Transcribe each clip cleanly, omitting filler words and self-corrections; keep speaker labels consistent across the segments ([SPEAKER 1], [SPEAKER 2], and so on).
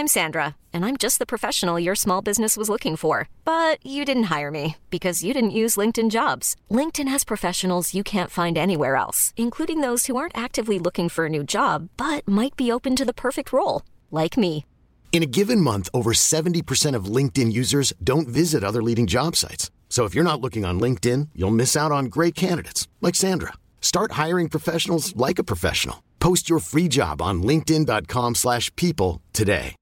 [SPEAKER 1] I'm Sandra, and I'm just the professional your small business was looking for. But you didn't hire me because you didn't use LinkedIn Jobs. LinkedIn has professionals you can't find anywhere else, including those who aren't actively looking for a new job, but might be open to the perfect role, like me.
[SPEAKER 2] In a given month, over 70% of LinkedIn users don't visit other leading job sites. So if you're not looking on LinkedIn, you'll miss out on great candidates like Sandra. Start hiring professionals like a professional. Post your free job on linkedin.com/people today.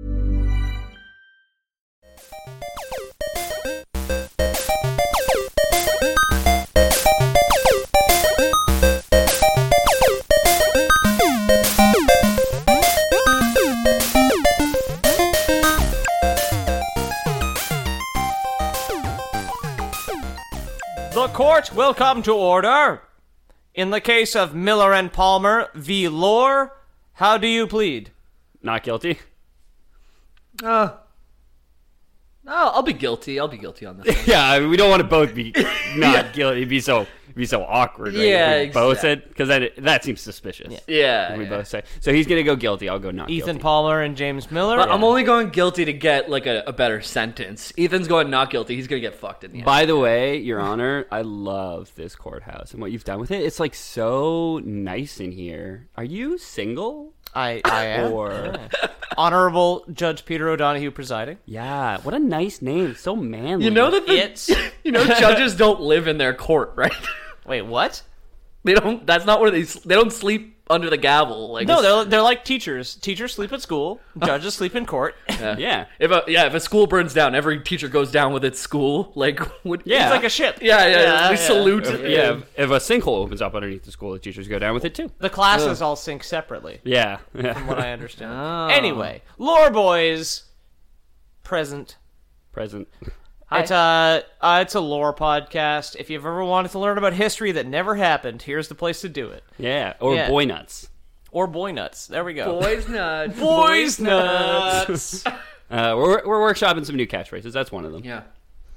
[SPEAKER 3] The court will come to order. In the case of Miller and Palmer v. Lohr, how do you plead?
[SPEAKER 4] Not guilty.
[SPEAKER 5] No, I'll be guilty. I'll be guilty on this one.
[SPEAKER 4] Yeah, I mean, we don't want to both be not guilty. It'd be so awkward, right?
[SPEAKER 5] Yeah,
[SPEAKER 4] if we both
[SPEAKER 5] exactly.
[SPEAKER 4] said, because that seems suspicious.
[SPEAKER 5] Yeah.
[SPEAKER 4] If we both say. So he's gonna go guilty. I'll go not guilty.
[SPEAKER 3] Ethan Palmer and James Miller?
[SPEAKER 5] But I'm only going guilty to get like a better sentence. Ethan's going not guilty. He's going to get fucked in the end.
[SPEAKER 4] By the way, Your Honor, I love this courthouse and what you've done with it. It's like so nice in here. Are you single?
[SPEAKER 3] I am.
[SPEAKER 4] Or
[SPEAKER 3] Honorable Judge Peter O'Donohue presiding.
[SPEAKER 4] yeah, what a nice name. So manly.
[SPEAKER 5] You know that judges don't live in their court, right?
[SPEAKER 3] Wait, what?
[SPEAKER 5] They don't. That's not where they don't sleep under the gavel. Like
[SPEAKER 3] No, they're like teachers. Teachers sleep at school. Judges sleep in court.
[SPEAKER 4] Yeah.
[SPEAKER 5] If a school burns down, every teacher goes down with its school. Like
[SPEAKER 4] Yeah.
[SPEAKER 3] It's like a ship.
[SPEAKER 5] Yeah. We salute.
[SPEAKER 4] If a sinkhole opens up underneath the school, the teachers go down with it too.
[SPEAKER 3] The classes all sync separately,
[SPEAKER 4] Yeah.
[SPEAKER 3] from what I understand. Anyway, Lore Boys, present.
[SPEAKER 4] Present.
[SPEAKER 3] It's a lore podcast. If you've ever wanted to learn about history that never happened, here's the place to do it.
[SPEAKER 4] Yeah. Or
[SPEAKER 3] Yeah.
[SPEAKER 4] boy nuts.
[SPEAKER 3] Or boy nuts. There we go.
[SPEAKER 5] Boys nuts.
[SPEAKER 3] Boys nuts.
[SPEAKER 4] We're workshopping some new catchphrases. That's one of them.
[SPEAKER 5] Yeah.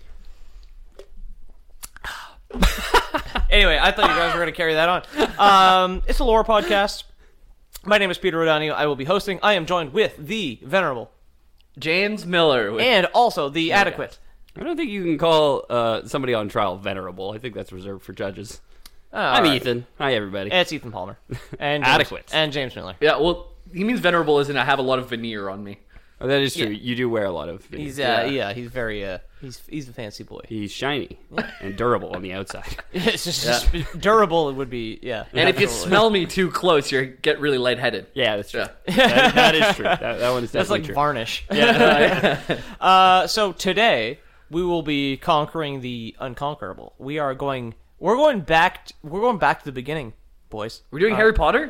[SPEAKER 3] Anyway, I thought you guys were going to carry that on. It's a lore podcast. My name is Peter O'Donoghue. I will be hosting. I am joined with the venerable
[SPEAKER 5] James Miller.
[SPEAKER 3] and also the adequate.
[SPEAKER 4] I don't think you can call somebody on trial venerable. I think that's reserved for judges. I'm
[SPEAKER 3] right.
[SPEAKER 4] Ethan. Hi, everybody.
[SPEAKER 3] It's Ethan Palmer. And James,
[SPEAKER 4] Adequate.
[SPEAKER 3] And James Miller.
[SPEAKER 5] Yeah, well, he means venerable as in I have a lot of veneer on me.
[SPEAKER 4] Oh, that is true. You do wear a lot of.
[SPEAKER 3] He's he's very he's a fancy boy.
[SPEAKER 4] He's shiny and durable on the outside.
[SPEAKER 3] It's just durable. It would be
[SPEAKER 5] And if you
[SPEAKER 3] absolutely.
[SPEAKER 5] smell me too close, you get really lightheaded.
[SPEAKER 4] Yeah, that's true.
[SPEAKER 5] Yeah.
[SPEAKER 4] That is true. That one is
[SPEAKER 3] That's
[SPEAKER 4] definitely
[SPEAKER 3] like
[SPEAKER 4] true.
[SPEAKER 3] varnish.
[SPEAKER 4] Yeah.
[SPEAKER 3] So today we will be conquering the unconquerable. We're going back to the beginning, boys.
[SPEAKER 5] We're doing Harry Potter?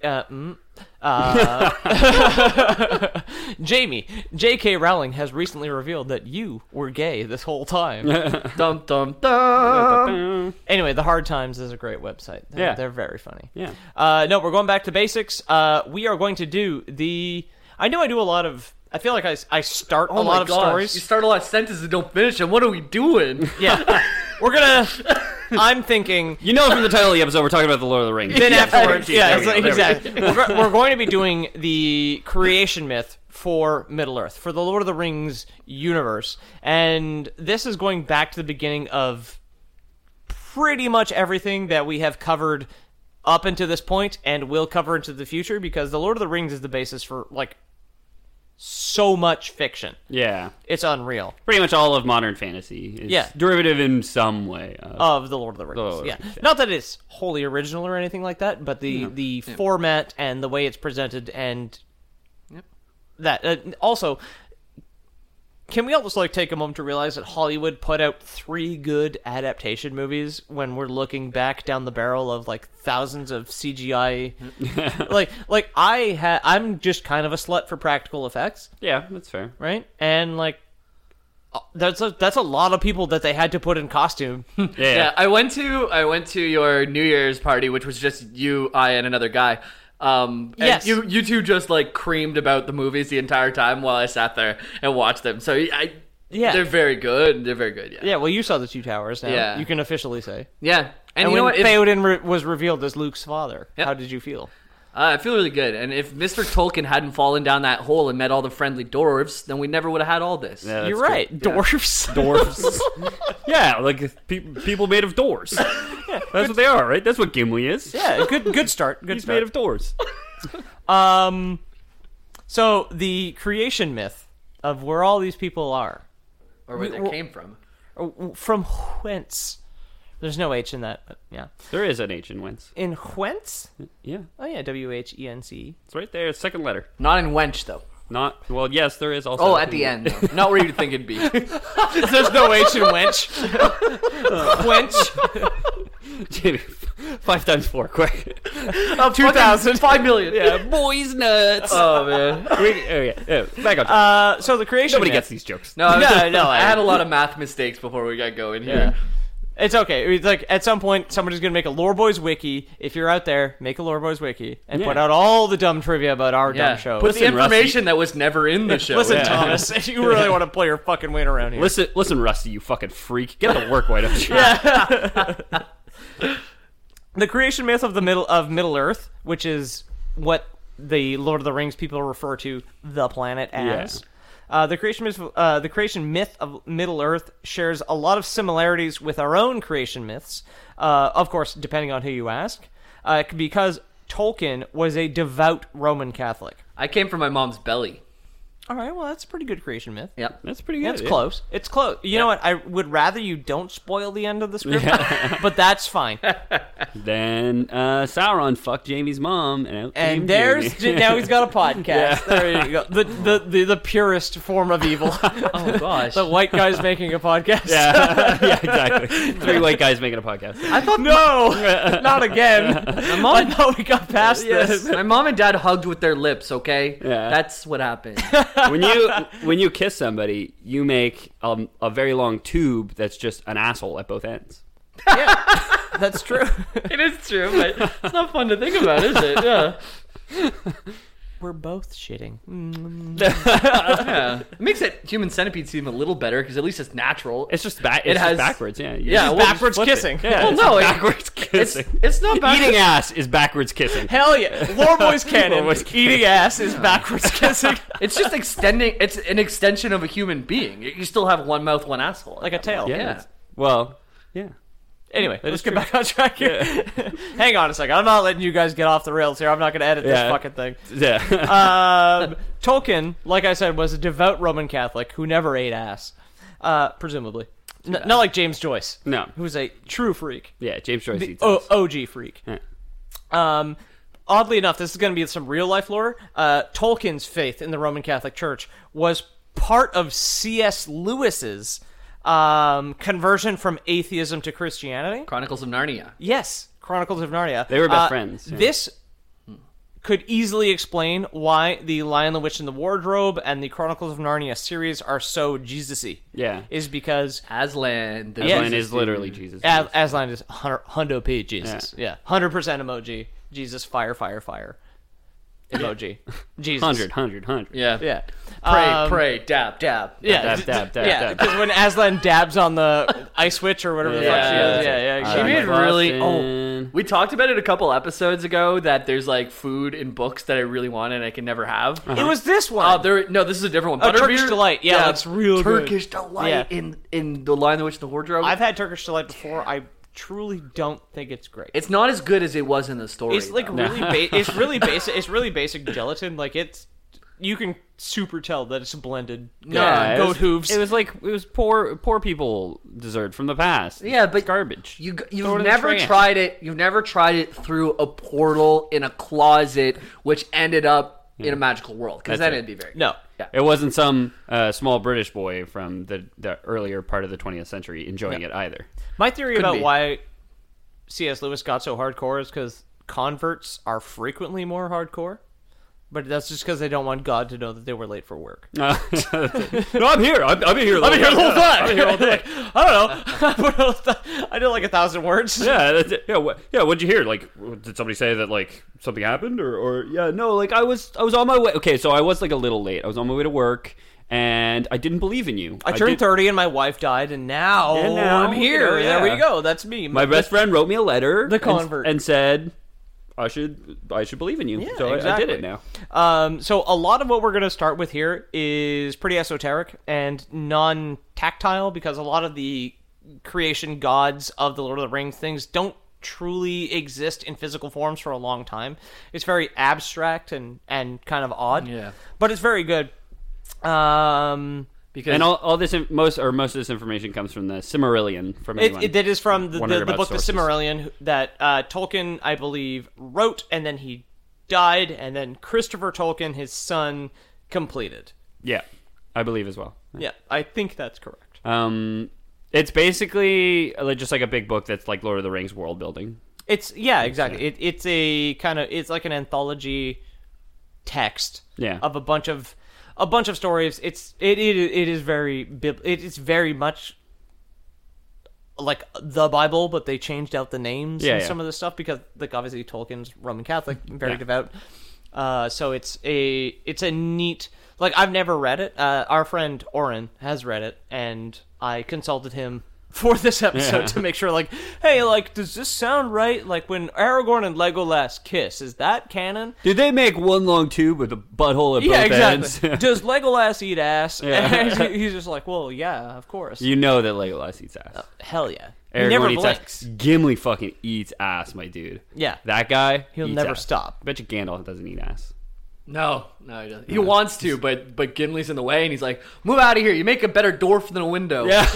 [SPEAKER 3] Jamie, J.K. Rowling has recently revealed that you were gay this whole time.
[SPEAKER 5] Dum dum dum.
[SPEAKER 3] Anyway, The Hard Times is a great website. They're very funny.
[SPEAKER 4] Yeah.
[SPEAKER 3] No, we're going back to basics. We are going to do the... I know I do a lot of... I feel like I start a lot of stories.
[SPEAKER 5] You start a lot of sentences and don't finish them. What are we doing?
[SPEAKER 3] Yeah. We're gonna... I'm thinking...
[SPEAKER 4] You know from the title of the episode, we're talking about the Lord of the Rings.
[SPEAKER 3] Then afterwards,
[SPEAKER 4] There
[SPEAKER 3] yeah,
[SPEAKER 4] we go.
[SPEAKER 3] exactly. We're going to be doing the creation myth for Middle-earth, for the Lord of the Rings universe. And this is going back to the beginning of pretty much everything that we have covered up until this point and will cover into the future, because the Lord of the Rings is the basis for, like, so much fiction.
[SPEAKER 4] Yeah.
[SPEAKER 3] It's unreal.
[SPEAKER 4] Pretty much all of modern fantasy is derivative in some way
[SPEAKER 3] Of the Lord of the Rings.
[SPEAKER 4] Lord of the
[SPEAKER 3] Yeah.
[SPEAKER 4] Rings, yeah.
[SPEAKER 3] Not that it's wholly original or anything like that, but the format and the way it's presented and that. Also, can we also take a moment to realize that Hollywood put out 3 good adaptation movies when we're looking back down the barrel of thousands of CGI? I'm just kind of a slut for practical effects,
[SPEAKER 4] Yeah, that's fair.
[SPEAKER 3] right? And that's a lot of people that they had to put in costume.
[SPEAKER 5] Yeah, I went to your New Year's party, which was just you, I, and another guy. And
[SPEAKER 3] Yes.
[SPEAKER 5] you two just creamed about the movies the entire time while I sat there and watched them. So they're very good. They're very good. Yeah.
[SPEAKER 3] Yeah, well, you saw the Two Towers now.
[SPEAKER 5] Yeah.
[SPEAKER 3] You can officially say.
[SPEAKER 5] Yeah.
[SPEAKER 3] And
[SPEAKER 5] you know
[SPEAKER 3] when
[SPEAKER 5] what?
[SPEAKER 3] Theoden was revealed as Luke's father,
[SPEAKER 5] Yep.
[SPEAKER 3] how did you feel?
[SPEAKER 5] I feel really good. And if Mr. Tolkien hadn't fallen down that hole and met all the friendly dwarves, then we never would have had all this.
[SPEAKER 4] Yeah, that's
[SPEAKER 3] You're
[SPEAKER 4] true.
[SPEAKER 3] right. Dwarfs.
[SPEAKER 4] Dwarves. Yeah, like people made of doors. That's what they are, right? That's what Gimli is.
[SPEAKER 3] Yeah, good start. Good
[SPEAKER 4] He's
[SPEAKER 3] start.
[SPEAKER 4] made of doors.
[SPEAKER 3] So the creation myth of where all these people are,
[SPEAKER 5] Or where they came from.
[SPEAKER 3] from whence? There's no H in that, but yeah.
[SPEAKER 4] There is an H in Wentz.
[SPEAKER 3] In whence?
[SPEAKER 4] Yeah,
[SPEAKER 3] Oh yeah, WHENC.
[SPEAKER 4] it's right there. Second letter.
[SPEAKER 5] Not in wench, though.
[SPEAKER 4] Not well. Yes, there is also.
[SPEAKER 5] Oh, at the end, though. Not where you'd think it'd be.
[SPEAKER 3] There's no H in wench. Wench.
[SPEAKER 4] Jamie, 5 times 4, quick.
[SPEAKER 3] 2,000.
[SPEAKER 5] 5 million.
[SPEAKER 4] Yeah, boys nuts.
[SPEAKER 5] Oh, man.
[SPEAKER 4] Back on track.
[SPEAKER 3] So the creation
[SPEAKER 4] Nobody
[SPEAKER 3] myth.
[SPEAKER 4] gets these jokes.
[SPEAKER 5] No,
[SPEAKER 3] I
[SPEAKER 5] had a lot of math mistakes before we got going here.
[SPEAKER 3] It's okay. It's like at some point, somebody's gonna make a Lore Boys wiki. If you're out there, make a Lore Boys wiki and
[SPEAKER 4] Yeah.
[SPEAKER 3] put out all the dumb trivia about our dumb show.
[SPEAKER 5] Put the
[SPEAKER 4] Listen,
[SPEAKER 5] information that was never in the show.
[SPEAKER 3] Listen,
[SPEAKER 5] Yeah.
[SPEAKER 3] Thomas, if you really want to play your fucking weight around here.
[SPEAKER 4] Listen, Rusty, you fucking freak. Get to work, why don't you?
[SPEAKER 3] The creation myth of Middle Earth, which is what the Lord of the Rings people refer to the planet as. The creation myth of Middle Earth shares a lot of similarities with our own creation myths, of course, depending on who you ask, because Tolkien was a devout Roman Catholic.
[SPEAKER 5] I came from my mom's belly.
[SPEAKER 3] All right, well, that's a pretty good creation myth.
[SPEAKER 5] Yep.
[SPEAKER 4] That's pretty good.
[SPEAKER 3] It's
[SPEAKER 4] yeah.
[SPEAKER 3] close. It's close. You know what? I would rather you don't spoil the end of the script, but that's fine.
[SPEAKER 4] Then Sauron fucked Jamie's mom, and out came
[SPEAKER 3] And there's
[SPEAKER 4] Jamie.
[SPEAKER 3] now he's got a podcast. There you go. The purest form of evil.
[SPEAKER 5] Oh, gosh.
[SPEAKER 3] The white guy's making a podcast.
[SPEAKER 4] yeah, exactly. 3 white guys making a podcast.
[SPEAKER 5] I thought
[SPEAKER 3] No, not again. I thought we got past this.
[SPEAKER 5] my mom and dad hugged with their lips, okay?
[SPEAKER 4] Yeah.
[SPEAKER 5] That's what happened.
[SPEAKER 4] when you kiss somebody, you make a very long tube that's just an asshole at both ends.
[SPEAKER 3] Yeah, that's true.
[SPEAKER 5] It is true, but it's not fun to think about, is it? Yeah.
[SPEAKER 3] We're both shitting.
[SPEAKER 5] Yeah. It makes that Human Centipede seem a little better because at least it's natural.
[SPEAKER 4] It's just it's
[SPEAKER 5] It
[SPEAKER 4] just
[SPEAKER 5] has-
[SPEAKER 4] backwards. Yeah, You
[SPEAKER 5] Yeah,
[SPEAKER 4] just
[SPEAKER 5] well,
[SPEAKER 3] backwards
[SPEAKER 4] flip it.
[SPEAKER 3] kissing.
[SPEAKER 4] Yeah,
[SPEAKER 5] Well,
[SPEAKER 4] it's
[SPEAKER 5] no,
[SPEAKER 4] backwards kissing.
[SPEAKER 5] It's not backwards.
[SPEAKER 4] Eating ass is backwards kissing.
[SPEAKER 3] Hell yeah. Lore Boys canon.
[SPEAKER 4] Lore Boys canon.
[SPEAKER 3] Eating ass is backwards kissing.
[SPEAKER 5] It's just extending. It's an extension of a human being. You still have one mouth, one asshole.
[SPEAKER 3] Like a tail.
[SPEAKER 4] Yeah.
[SPEAKER 5] Yeah.
[SPEAKER 4] it's- Well, yeah.
[SPEAKER 3] Anyway, let's get back on track here. Hang on a second. I'm not letting you guys get off the rails here. I'm not going to edit this
[SPEAKER 4] Yeah.
[SPEAKER 3] fucking thing.
[SPEAKER 4] Yeah.
[SPEAKER 3] Tolkien, like I said, was a devout Roman Catholic who never ate ass, presumably. Not like James Joyce,
[SPEAKER 4] No.
[SPEAKER 3] who's a true freak,
[SPEAKER 4] Yeah, James Joyce
[SPEAKER 3] the
[SPEAKER 4] eats ass.
[SPEAKER 3] OG freak.
[SPEAKER 4] Yeah.
[SPEAKER 3] Oddly enough, this is going to be some real life lore. Tolkien's faith in the Roman Catholic Church was part of C.S. Lewis's conversion from atheism to Christianity.
[SPEAKER 5] Chronicles of Narnia.
[SPEAKER 3] Yes, Chronicles of Narnia.
[SPEAKER 4] They were best friends, yeah.
[SPEAKER 3] This could easily explain why the Lion, the Witch, and the Wardrobe and the Chronicles of Narnia series are so Jesus-y.
[SPEAKER 4] Yeah.
[SPEAKER 3] Is because
[SPEAKER 5] Aslan. The
[SPEAKER 3] Yeah.
[SPEAKER 4] Aslan is literally Jesus.
[SPEAKER 3] Aslan is hundo P Jesus. Yeah. 100% emoji. Jesus, fire, fire, fire. Emoji. Jesus.
[SPEAKER 4] 100.
[SPEAKER 5] Yeah.
[SPEAKER 3] Yeah.
[SPEAKER 5] Pray, dab, dab.
[SPEAKER 3] Yeah.
[SPEAKER 4] Dab.
[SPEAKER 3] Yeah, because when Aslan dabs on the ice witch or whatever the fuck she is. Yeah,
[SPEAKER 5] She
[SPEAKER 3] exactly.
[SPEAKER 5] made really.
[SPEAKER 4] Boston.
[SPEAKER 5] We talked about it a couple episodes ago that there's like food in books that I really want and I can never have.
[SPEAKER 3] It was this one.
[SPEAKER 5] Oh, no, this is a different one.
[SPEAKER 3] Oh, Turkish
[SPEAKER 5] Butterbeer?
[SPEAKER 3] Delight. Yeah, that's real good.
[SPEAKER 5] Turkish Delight
[SPEAKER 3] Yeah.
[SPEAKER 5] in The Lion, the Witch, and the Wardrobe.
[SPEAKER 3] I've had Turkish Delight before. I truly don't think it's great.
[SPEAKER 5] It's not as good as it was in the story.
[SPEAKER 3] It's like
[SPEAKER 5] though.
[SPEAKER 3] really it's really basic. It's really basic gelatin. Like it's you can super tell that it's blended.
[SPEAKER 4] Yeah,
[SPEAKER 3] goat hooves.
[SPEAKER 4] It was poor people dessert from the past.
[SPEAKER 5] Yeah, but
[SPEAKER 4] It's garbage.
[SPEAKER 5] You've
[SPEAKER 4] Throw it in the
[SPEAKER 5] never
[SPEAKER 4] trash.
[SPEAKER 5] tried it. You've never tried it through a portal in a closet, which ended up in a magical world. Because
[SPEAKER 4] That's
[SPEAKER 5] then
[SPEAKER 4] it.
[SPEAKER 5] it'd be very
[SPEAKER 3] No.
[SPEAKER 5] Yeah.
[SPEAKER 4] It wasn't some small British boy from the earlier part of the 20th century enjoying it either.
[SPEAKER 3] My theory
[SPEAKER 5] Couldn't
[SPEAKER 3] about
[SPEAKER 5] be.
[SPEAKER 3] why C.S. Lewis got so hardcore is because converts are frequently more hardcore. But that's just because they don't want God to know that they were late for work.
[SPEAKER 4] No, I'm here. I've been here.
[SPEAKER 3] I've been here the whole time. I've been here all day. Like, I don't know. I did like 1,000 words.
[SPEAKER 4] Yeah, that's it. Yeah. What'd you hear? Like, did somebody say that like something happened, or yeah? No, like I was on my way. Okay, so I was like a little late. I was on my way to work, and I didn't believe in you.
[SPEAKER 3] I turned 30 and my wife died, and now,
[SPEAKER 4] now,
[SPEAKER 3] I'm here.
[SPEAKER 4] you know, yeah.
[SPEAKER 3] There we go. That's me.
[SPEAKER 4] My best friend wrote me a letter,
[SPEAKER 3] The convert.
[SPEAKER 4] and said, I should believe in you.
[SPEAKER 3] Yeah,
[SPEAKER 4] so
[SPEAKER 3] exactly.
[SPEAKER 4] I did it now.
[SPEAKER 3] So a lot of what we're going to start with here is pretty esoteric and non-tactile, because a lot of the creation gods of the Lord of the Rings things don't truly exist in physical forms for a long time. It's very abstract and kind of odd.
[SPEAKER 5] Yeah.
[SPEAKER 3] But it's very good.
[SPEAKER 5] Because
[SPEAKER 4] And all this most of this information comes from the Silmarillion. From anyone
[SPEAKER 3] It is from the
[SPEAKER 4] wondering about
[SPEAKER 3] book
[SPEAKER 4] sources.
[SPEAKER 3] The Silmarillion that Tolkien, I believe, wrote, and then he died, and then Christopher Tolkien, his son, completed.
[SPEAKER 4] Yeah, I believe as well.
[SPEAKER 3] Yeah, I think that's correct.
[SPEAKER 4] It's basically just like a big book that's like Lord of the Rings world building.
[SPEAKER 3] Exactly. It's a kind of, it's like an anthology text of a bunch of stories. It's very much like the Bible, but they changed out the names and some of the stuff because, like, obviously Tolkien's Roman Catholic, very devout. So it's a neat, like, I've never read it. Our friend Oren has read it, and I consulted him for this episode to make sure, like, hey, like, does this sound right? Like, when Aragorn and Legolas kiss, is that canon?
[SPEAKER 4] Did they make one long tube with a butthole at both
[SPEAKER 3] exactly.
[SPEAKER 4] ends?
[SPEAKER 3] Does Legolas eat ass? And he's just like, well, yeah, of course.
[SPEAKER 4] You know that Legolas eats ass.
[SPEAKER 3] Hell yeah. He
[SPEAKER 4] Aragorn
[SPEAKER 3] never
[SPEAKER 4] eats
[SPEAKER 3] blinks.
[SPEAKER 4] ass. Gimli fucking eats ass, my dude.
[SPEAKER 3] Yeah.
[SPEAKER 4] That guy,
[SPEAKER 3] He'll
[SPEAKER 4] eats
[SPEAKER 3] never
[SPEAKER 4] ass.
[SPEAKER 3] stop.
[SPEAKER 4] I bet you Gandalf doesn't eat ass.
[SPEAKER 5] No, he doesn't. He wants to, but Gimli's in the way, and he's like, "Move out of here! You make a better dwarf than a window."
[SPEAKER 4] Yeah.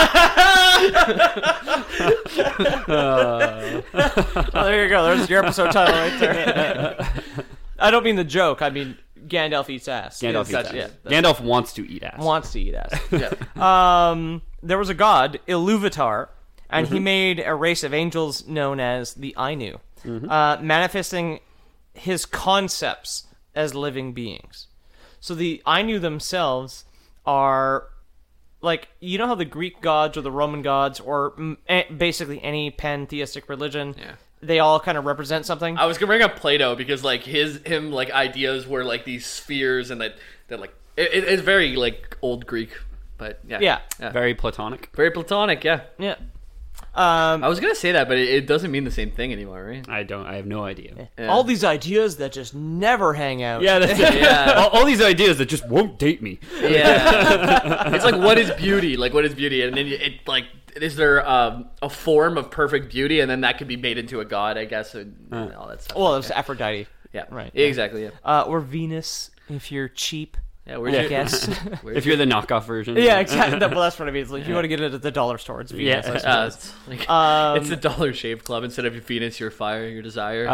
[SPEAKER 3] Oh, there you go. There's your episode title right there. I don't mean the joke. I mean Gandalf eats ass.
[SPEAKER 4] Gandalf eats ass.
[SPEAKER 3] Yeah,
[SPEAKER 4] Gandalf wants to eat ass.
[SPEAKER 3] wants to eat ass. There was a god, Iluvatar, and he made a race of angels known as the Ainu, manifesting his concepts as living beings. So the Ainu themselves are, like, you know how the Greek gods or the Roman gods or basically any pantheistic religion, they all kind of represent something.
[SPEAKER 5] I was gonna bring up Plato because, like, him ideas were like these spheres, and that like it's very like old Greek, but yeah.
[SPEAKER 4] Very Platonic.
[SPEAKER 5] Very Platonic. Yeah.
[SPEAKER 3] I
[SPEAKER 5] was gonna say that, but it doesn't mean the same thing anymore, right?
[SPEAKER 4] I have no idea.
[SPEAKER 3] All these ideas that just never hang out.
[SPEAKER 4] Yeah, that's it.
[SPEAKER 5] Yeah.
[SPEAKER 4] all these ideas that just won't date me.
[SPEAKER 5] Yeah. It's like, what is beauty? Like, what is beauty? And then it like, is there a form of perfect beauty, and then that could be made into a god, I guess, and all that stuff.
[SPEAKER 3] Well, it's Aphrodite.
[SPEAKER 5] Yeah.
[SPEAKER 3] Right.
[SPEAKER 5] Exactly. Yeah.
[SPEAKER 3] Or Venus, if you're cheap.
[SPEAKER 5] Yeah.
[SPEAKER 3] I guess.
[SPEAKER 4] If you're the knockoff version.
[SPEAKER 3] Yeah, exactly. Well, that's what I mean. It's like, if you want to get it at the dollar store, it's Venus. I suppose.
[SPEAKER 5] It's, like, it's the Dollar Shave Club instead of your Venus, your fire, your desire.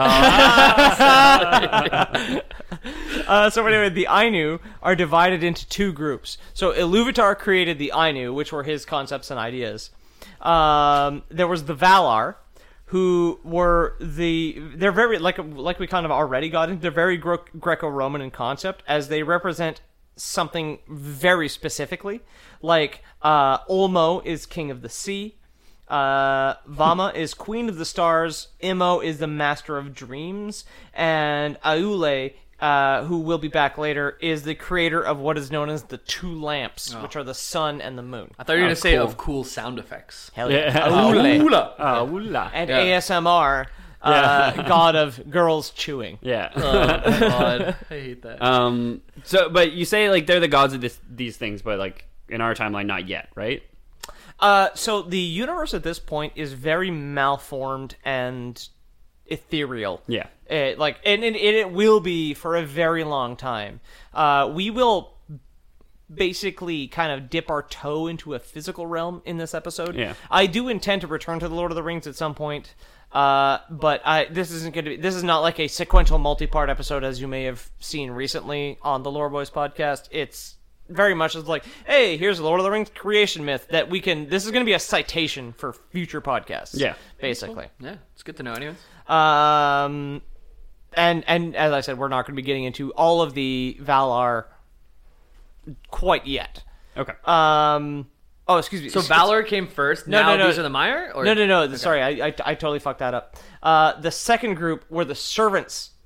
[SPEAKER 3] So anyway, the Ainu are divided into two groups. So Iluvatar created the Ainu, which were his concepts and ideas. There was the Valar, who were they're very, like we kind of already got into, they're very Greco-Roman in concept, as they represent something very specifically. Like, Olmo is king of the sea, Vama is queen of the stars, Imo is the master of dreams, and Aule, who will be back later, is the creator of what is known as the two lamps, which are the sun and the moon.
[SPEAKER 5] I thought you were going to say of cool sound effects.
[SPEAKER 3] Hell yeah.
[SPEAKER 5] Aule.
[SPEAKER 3] And ASMR, god of girls chewing.
[SPEAKER 4] Yeah.
[SPEAKER 5] Oh, God. I hate that.
[SPEAKER 4] So, but you say, like, they're the gods of these things, but, like, in our timeline, not yet, right?
[SPEAKER 3] So the universe at this point is very malformed and ethereal.
[SPEAKER 4] Yeah.
[SPEAKER 3] It will be for a very long time. We will basically kind of dip our toe into a physical realm in this episode.
[SPEAKER 4] Yeah.
[SPEAKER 3] I do intend to return to the Lord of the Rings at some point. But this is not like a sequential multi-part episode as you may have seen recently on the Lore Boys podcast. It's very much like, hey, here's the Lord of the Rings creation myth that this is going to be a citation for future podcasts.
[SPEAKER 4] Yeah.
[SPEAKER 3] Basically.
[SPEAKER 5] Yeah, it's good to know anyways.
[SPEAKER 3] And as I said, we're not going to be getting into all of the Valar quite yet.
[SPEAKER 4] Okay.
[SPEAKER 3] Oh, excuse me.
[SPEAKER 5] So Valor came first.
[SPEAKER 3] No.
[SPEAKER 5] These are the Mire? Or?
[SPEAKER 3] No. Okay. Sorry, I totally fucked that up. The second group were the servants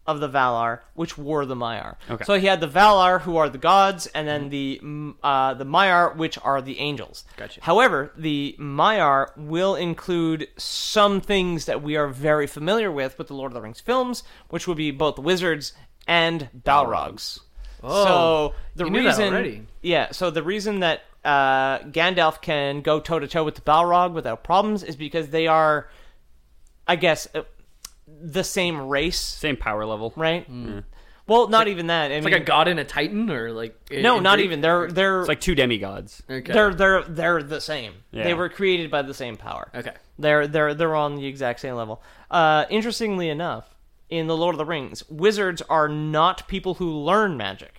[SPEAKER 3] of the Valar, which were the Maiar.
[SPEAKER 4] Okay.
[SPEAKER 3] So he had the Valar, who are the gods, and then the Maiar, which are the angels.
[SPEAKER 5] Gotcha.
[SPEAKER 3] However, the Maiar will include some things that we are very familiar with the Lord of the Rings films, which would be both wizards and Balrogs. So the
[SPEAKER 5] you knew that
[SPEAKER 3] reason,
[SPEAKER 5] already.
[SPEAKER 3] yeah. So the reason that Gandalf can go toe to toe with the Balrog without problems is because they are, I guess, the same race,
[SPEAKER 4] Same power level.
[SPEAKER 3] right? Well, not even that. I
[SPEAKER 5] It's
[SPEAKER 3] mean,
[SPEAKER 5] like a god and a titan, or like
[SPEAKER 3] no,
[SPEAKER 5] in
[SPEAKER 3] not
[SPEAKER 5] Greek?
[SPEAKER 3] even. They're
[SPEAKER 4] It's like two demigods.
[SPEAKER 5] Okay.
[SPEAKER 3] they're the same.
[SPEAKER 4] Yeah.
[SPEAKER 3] They were created by the same power.
[SPEAKER 5] Okay.
[SPEAKER 3] They're on the exact same level. Interestingly enough, in the Lord of the Rings, wizards are not people who learn magic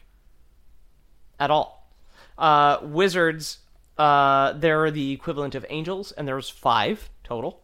[SPEAKER 3] at all. Wizards, they're the equivalent of angels, and there's 5 total.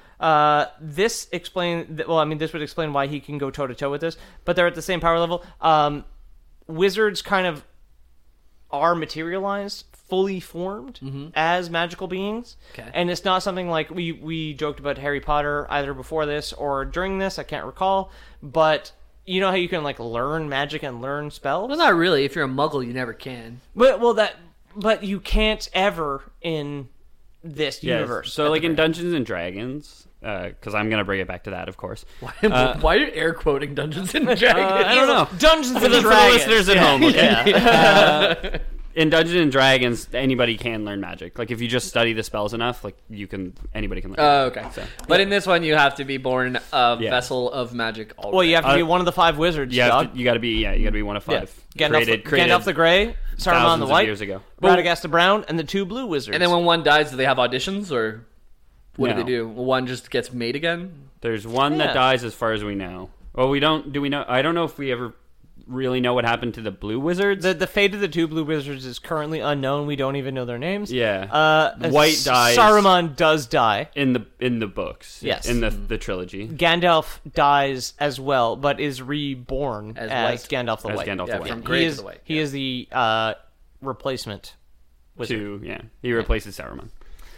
[SPEAKER 3] This this would explain why he can go toe to toe with this, but they're at the same power level. Wizards kind of are materialized, fully formed as magical beings.
[SPEAKER 5] Okay.
[SPEAKER 3] And it's not something like we joked about Harry Potter either before this or during this, I can't recall, but you know how you can like learn magic and learn spells?
[SPEAKER 5] Well, not really. If you're a muggle, you never can.
[SPEAKER 3] But you can't ever in this
[SPEAKER 4] Yes.
[SPEAKER 3] universe.
[SPEAKER 4] So, like in Dungeons and Dragons, because I'm gonna bring it back to that, of course.
[SPEAKER 5] Why are you air quoting Dungeons and Dragons?
[SPEAKER 4] I don't know.
[SPEAKER 3] Dungeons and
[SPEAKER 4] For the
[SPEAKER 3] Dragons.
[SPEAKER 4] listeners at home, okay? In Dungeons and Dragons, anybody can learn magic. Like if you just study the spells enough, like anybody can learn.
[SPEAKER 5] Oh,
[SPEAKER 4] magic.
[SPEAKER 5] okay.
[SPEAKER 4] So,
[SPEAKER 5] But in this one, you have to be born a
[SPEAKER 4] Yeah.
[SPEAKER 5] vessel of magic. Already.
[SPEAKER 3] Well, you have to be one of the 5 wizards,
[SPEAKER 4] you
[SPEAKER 3] dog.
[SPEAKER 4] you gotta be one of 5.
[SPEAKER 3] Gandalf the Grey, Saruman
[SPEAKER 4] thousands
[SPEAKER 3] the
[SPEAKER 4] of
[SPEAKER 3] White,
[SPEAKER 4] years ago.
[SPEAKER 3] Radagast the Brown, and the 2 blue wizards.
[SPEAKER 5] And then when one dies, do they have auditions, or what
[SPEAKER 4] No.
[SPEAKER 5] do they do? One just gets made again.
[SPEAKER 4] There's one
[SPEAKER 3] Yeah.
[SPEAKER 4] that dies, as far as we know. Well, we don't. Do we know? I don't know if we ever really know what happened to the blue wizards.
[SPEAKER 3] the fate of the 2 blue wizards is currently unknown. We don't even know their names.
[SPEAKER 4] Yeah. White dies.
[SPEAKER 3] Saruman does die.
[SPEAKER 4] in the books.
[SPEAKER 3] Yes.
[SPEAKER 4] In the trilogy.
[SPEAKER 3] Gandalf dies as well, but is reborn
[SPEAKER 5] As
[SPEAKER 3] as
[SPEAKER 5] White.
[SPEAKER 3] Gandalf the
[SPEAKER 4] As
[SPEAKER 3] White.
[SPEAKER 4] Gandalf
[SPEAKER 5] Yeah,
[SPEAKER 4] the White.
[SPEAKER 5] from
[SPEAKER 3] He
[SPEAKER 5] Grey to
[SPEAKER 3] is
[SPEAKER 5] the White.
[SPEAKER 3] he
[SPEAKER 5] yeah.
[SPEAKER 3] is the replacement wizard.
[SPEAKER 4] He replaces Saruman.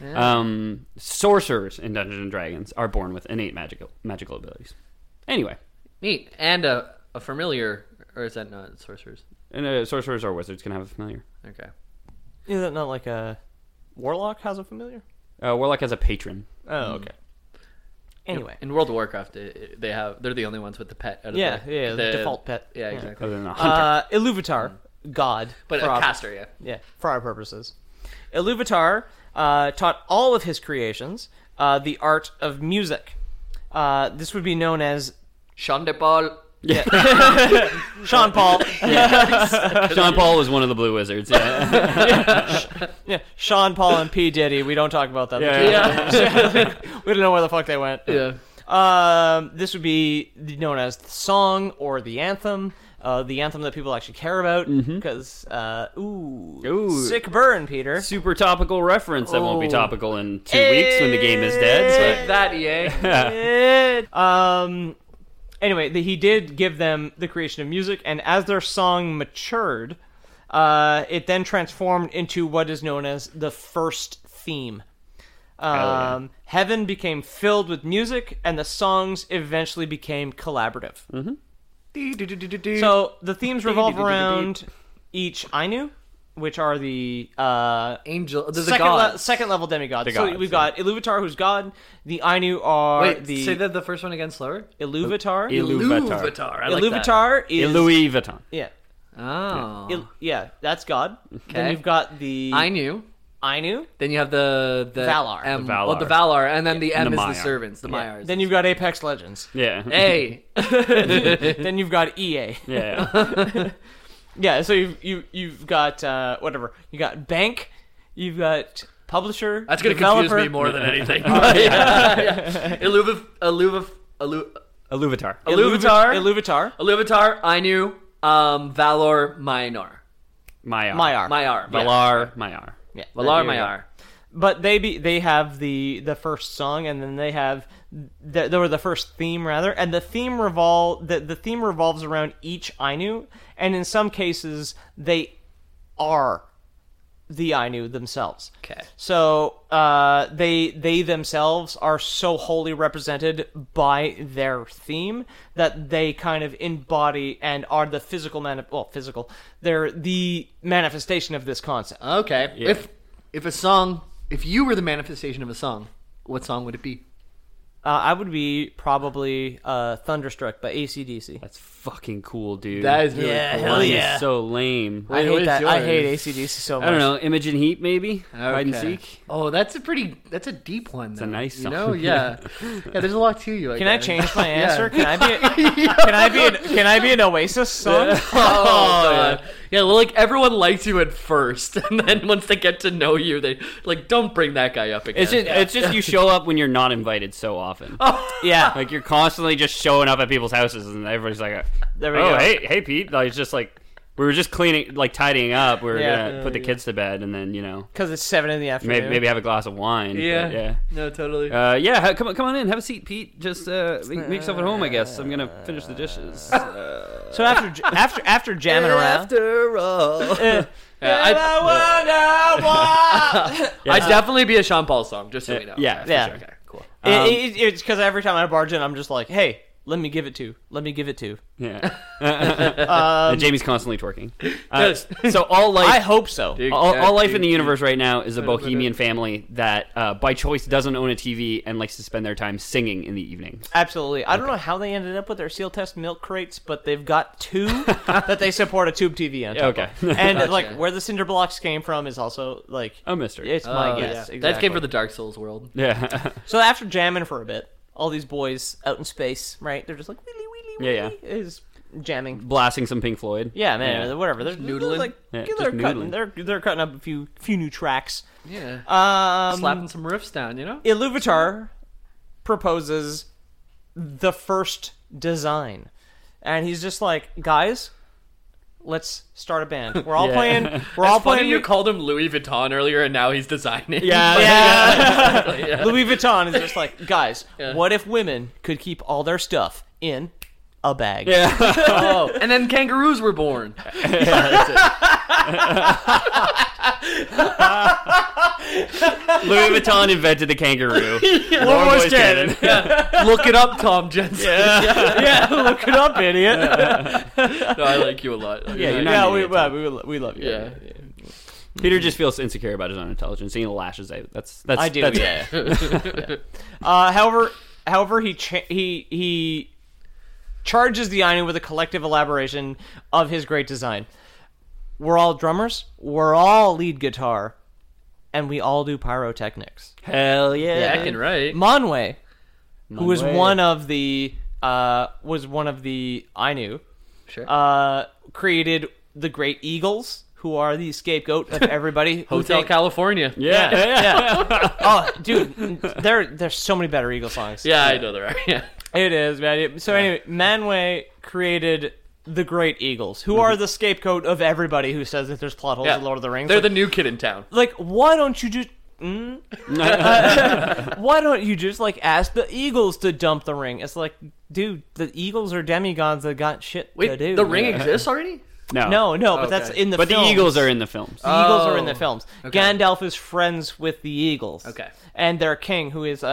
[SPEAKER 4] Sorcerers in Dungeons and Dragons are born with innate magical abilities. Anyway,
[SPEAKER 5] Neat. And a familiar, or is that not sorcerers?
[SPEAKER 4] and sorcerers or wizards can have a familiar.
[SPEAKER 5] Okay.
[SPEAKER 3] Is that not like a warlock has a familiar?
[SPEAKER 4] Warlock has a patron.
[SPEAKER 3] Oh, okay. Anyway,
[SPEAKER 5] In World of Warcraft, they're the only ones with the pet. Out of
[SPEAKER 3] the default pet.
[SPEAKER 5] Yeah, exactly.
[SPEAKER 4] Other than a hunter.
[SPEAKER 3] Iluvatar, god,
[SPEAKER 5] But
[SPEAKER 3] for
[SPEAKER 5] a
[SPEAKER 3] our-
[SPEAKER 5] caster, yeah.
[SPEAKER 3] Yeah, for our purposes. Iluvatar taught all of his creations the art of music. This would be known as
[SPEAKER 5] Sean de Paul.
[SPEAKER 3] Sean Paul.
[SPEAKER 4] Sean Paul was one of the blue wizards. Yeah.
[SPEAKER 3] Yeah, Sean Paul and P Diddy. We don't talk about them.
[SPEAKER 4] Yeah.
[SPEAKER 3] We don't know where the fuck they went.
[SPEAKER 5] Yeah.
[SPEAKER 3] This would be known as the song or the anthem that people actually care about. Because,
[SPEAKER 4] Ooh.
[SPEAKER 3] sick burn, Peter.
[SPEAKER 4] Super topical reference that won't be topical in 2 weeks when the game is dead.
[SPEAKER 5] Like that, EA.
[SPEAKER 3] Anyway, he did give them the creation of music, and as their song matured, it then transformed into what is known as the first theme. Heaven became filled with music, and the songs eventually became collaborative. So the themes revolve around each Ainu, which are the
[SPEAKER 5] Angel. There's a god.
[SPEAKER 3] second level demigods.
[SPEAKER 4] The
[SPEAKER 3] So
[SPEAKER 4] gods,
[SPEAKER 3] we've got Iluvatar, who's god. The Ainu are
[SPEAKER 5] Wait,
[SPEAKER 3] the
[SPEAKER 5] say that the first one again slower.
[SPEAKER 3] Iluvatar.
[SPEAKER 4] Iluvatar.
[SPEAKER 5] I like that.
[SPEAKER 3] Iluvatar is
[SPEAKER 4] Louis Vuitton.
[SPEAKER 3] yeah.
[SPEAKER 5] Oh.
[SPEAKER 3] Yeah, that's God. Then
[SPEAKER 5] Okay.
[SPEAKER 3] you've got the
[SPEAKER 5] I knew.
[SPEAKER 3] Ainu.
[SPEAKER 5] Then you have the
[SPEAKER 3] Valar.
[SPEAKER 5] M,
[SPEAKER 4] The Valar.
[SPEAKER 5] Well, the Valar, and then the M
[SPEAKER 4] The
[SPEAKER 5] is
[SPEAKER 4] Maiar.
[SPEAKER 5] the servants, the
[SPEAKER 3] Yeah.
[SPEAKER 5] Maiars.
[SPEAKER 3] Then you've got Apex Legends.
[SPEAKER 4] Yeah.
[SPEAKER 5] hey,
[SPEAKER 3] Then you've got EA.
[SPEAKER 4] Yeah.
[SPEAKER 3] Yeah, so you've got whatever. You got Bank. You've got Publisher.
[SPEAKER 5] that's gonna
[SPEAKER 3] developer.
[SPEAKER 5] confuse me more than anything.
[SPEAKER 4] Iluvatar.
[SPEAKER 3] Iluvatar.
[SPEAKER 5] I knew. Valor, Maiar.
[SPEAKER 4] Maiar.
[SPEAKER 5] Maiar.
[SPEAKER 4] Valar. Maiar.
[SPEAKER 3] Yeah.
[SPEAKER 5] Valar,
[SPEAKER 3] there you go.
[SPEAKER 5] Maiar.
[SPEAKER 3] But they have the first song, and then they have the first theme rather, and the theme revolves around each Ainu, and in some cases they are the Ainu themselves.
[SPEAKER 5] Okay.
[SPEAKER 3] So they themselves are so wholly represented by their theme that they kind of embody and are the physical. They're the manifestation of this concept.
[SPEAKER 5] Okay.
[SPEAKER 4] Yeah.
[SPEAKER 5] If you were the manifestation of a song, what song would it be?
[SPEAKER 3] I would be probably Thunderstruck by AC/DC.
[SPEAKER 4] That's fucking cool, dude.
[SPEAKER 5] That is really
[SPEAKER 3] Yeah,
[SPEAKER 5] cool.
[SPEAKER 3] hell
[SPEAKER 4] Mine
[SPEAKER 3] yeah.
[SPEAKER 4] is so lame.
[SPEAKER 3] I hate
[SPEAKER 5] what is
[SPEAKER 3] that. I
[SPEAKER 5] yours?
[SPEAKER 3] hate AC/DC so much.
[SPEAKER 4] I don't know. Imogen Heap, maybe. Hide and
[SPEAKER 5] Okay.
[SPEAKER 4] seek.
[SPEAKER 5] Oh, that's a deep one. It's
[SPEAKER 4] a nice
[SPEAKER 5] You
[SPEAKER 4] song.
[SPEAKER 5] know, yeah. Yeah, there's a lot to you.
[SPEAKER 3] Can I
[SPEAKER 5] guess.
[SPEAKER 3] change my
[SPEAKER 5] Yeah.
[SPEAKER 3] answer? Can I be an Oasis song?
[SPEAKER 5] Oh, God. Yeah, well, like everyone likes you at first, and then once they get to know you, they like don't bring that guy up again.
[SPEAKER 4] It's just you show up when you're not invited so often.
[SPEAKER 3] Yeah.
[SPEAKER 4] Like you're constantly just showing up at people's houses, and everybody's like,
[SPEAKER 3] There we
[SPEAKER 4] "Oh,
[SPEAKER 3] go.
[SPEAKER 4] hey, Pete." Like, it's just like we were just cleaning, like tidying up. We were
[SPEAKER 3] Yeah.
[SPEAKER 4] gonna put the kids to bed, and then
[SPEAKER 3] Because it's 7 in the afternoon.
[SPEAKER 4] maybe have a glass of wine. but
[SPEAKER 5] yeah, no, totally.
[SPEAKER 4] yeah. Come on in, have a seat, Pete. Just make yourself at home, I guess. I'm gonna finish the dishes.
[SPEAKER 3] So after jamming around,
[SPEAKER 4] After all,
[SPEAKER 5] I'd definitely be a Sean Paul song, just so we know.
[SPEAKER 4] yeah, for
[SPEAKER 3] Yeah.
[SPEAKER 4] sure.
[SPEAKER 5] Okay, cool.
[SPEAKER 3] It's because every time I barge in, I'm just like, hey, let me give it to.
[SPEAKER 4] Yeah. And Jamie's constantly twerking. So all life,
[SPEAKER 3] I hope so.
[SPEAKER 5] Dude.
[SPEAKER 4] all life in the universe right now is a bohemian family that, by choice, doesn't own a TV and likes to spend their time singing in the evenings.
[SPEAKER 3] Absolutely. I don't know how they ended up with their seal test milk crates, but they've got 2 that they support a tube TV on top
[SPEAKER 4] Okay.
[SPEAKER 3] of. And like where the cinder blocks came from is also like
[SPEAKER 4] A mystery.
[SPEAKER 3] It's my
[SPEAKER 5] Oh,
[SPEAKER 3] guess.
[SPEAKER 5] yeah.
[SPEAKER 3] Exactly.
[SPEAKER 5] That came from the Dark Souls world.
[SPEAKER 4] Yeah.
[SPEAKER 3] So after jamming for a bit, all these boys out in space, right? They're just like wheelie wheelie
[SPEAKER 4] Yeah,
[SPEAKER 3] wheelie, is jamming.
[SPEAKER 4] Blasting some Pink Floyd.
[SPEAKER 3] Yeah, man, whatever. They're
[SPEAKER 5] Noodling?
[SPEAKER 3] Like,
[SPEAKER 4] Yeah,
[SPEAKER 3] they're
[SPEAKER 4] just
[SPEAKER 3] cutting.
[SPEAKER 4] noodling.
[SPEAKER 3] They're cutting up a few new tracks.
[SPEAKER 5] Yeah.
[SPEAKER 3] Um,
[SPEAKER 5] Slapping some riffs down, you know?
[SPEAKER 3] Iluvatar proposes the first design, and he's just like, guys, let's start a band. We're all
[SPEAKER 4] Yeah.
[SPEAKER 3] playing. We're
[SPEAKER 5] It's
[SPEAKER 3] all
[SPEAKER 5] funny
[SPEAKER 3] playing.
[SPEAKER 5] you called him Louis Vuitton earlier, and now he's designing.
[SPEAKER 3] Yeah. Louis Vuitton is just like, guys,
[SPEAKER 5] Yeah.
[SPEAKER 3] what if women could keep all their stuff in a bag?
[SPEAKER 4] Yeah.
[SPEAKER 5] Oh, and then kangaroos were born.
[SPEAKER 4] Louis Vuitton invented the kangaroo.
[SPEAKER 3] Lord
[SPEAKER 4] Boys Cannon.
[SPEAKER 5] Look it up, Tom Jensen.
[SPEAKER 3] Yeah, look it up, idiot.
[SPEAKER 5] No, I like you a lot.
[SPEAKER 4] Yeah, you're not an idiot.
[SPEAKER 3] we love you.
[SPEAKER 5] Yeah.
[SPEAKER 4] Peter just feels insecure about his own intelligence. He lashes out. That's
[SPEAKER 3] I do.
[SPEAKER 4] That's
[SPEAKER 3] Yeah. However, he charges the Ainu with a collective elaboration of his great design. We're all drummers. We're all lead guitar, and we all do pyrotechnics.
[SPEAKER 4] Hell yeah.
[SPEAKER 5] Heckin' right.
[SPEAKER 3] Manwe, who was
[SPEAKER 4] Manwe.
[SPEAKER 3] one of the Ainu,
[SPEAKER 5] Sure.
[SPEAKER 3] created the Great Eagles, who are the scapegoat of everybody. who
[SPEAKER 5] Hotel
[SPEAKER 3] think-
[SPEAKER 5] California.
[SPEAKER 4] Yeah.
[SPEAKER 3] Yeah. Oh, dude, there's so many better Eagle songs.
[SPEAKER 5] Yeah, I know there are. Yeah.
[SPEAKER 3] It is, man. So anyway, Manwe created the Great Eagles, who are the scapegoat of everybody who says that there's plot holes in Lord of the Rings.
[SPEAKER 5] They're
[SPEAKER 3] Like,
[SPEAKER 5] the new kid in town.
[SPEAKER 3] like, why don't you just... why don't you just, like, ask the Eagles to dump the ring? It's like, dude, the Eagles are demigods that got shit to
[SPEAKER 5] Wait,
[SPEAKER 3] do.
[SPEAKER 5] the ring exists already?
[SPEAKER 3] No, but that's
[SPEAKER 5] Okay.
[SPEAKER 3] in the
[SPEAKER 4] But
[SPEAKER 3] films.
[SPEAKER 4] the Eagles are in the films.
[SPEAKER 3] The Eagles are in
[SPEAKER 5] Oh,
[SPEAKER 3] the films.
[SPEAKER 5] okay.
[SPEAKER 3] Gandalf is friends with the Eagles.
[SPEAKER 5] Okay.
[SPEAKER 3] And their king, who is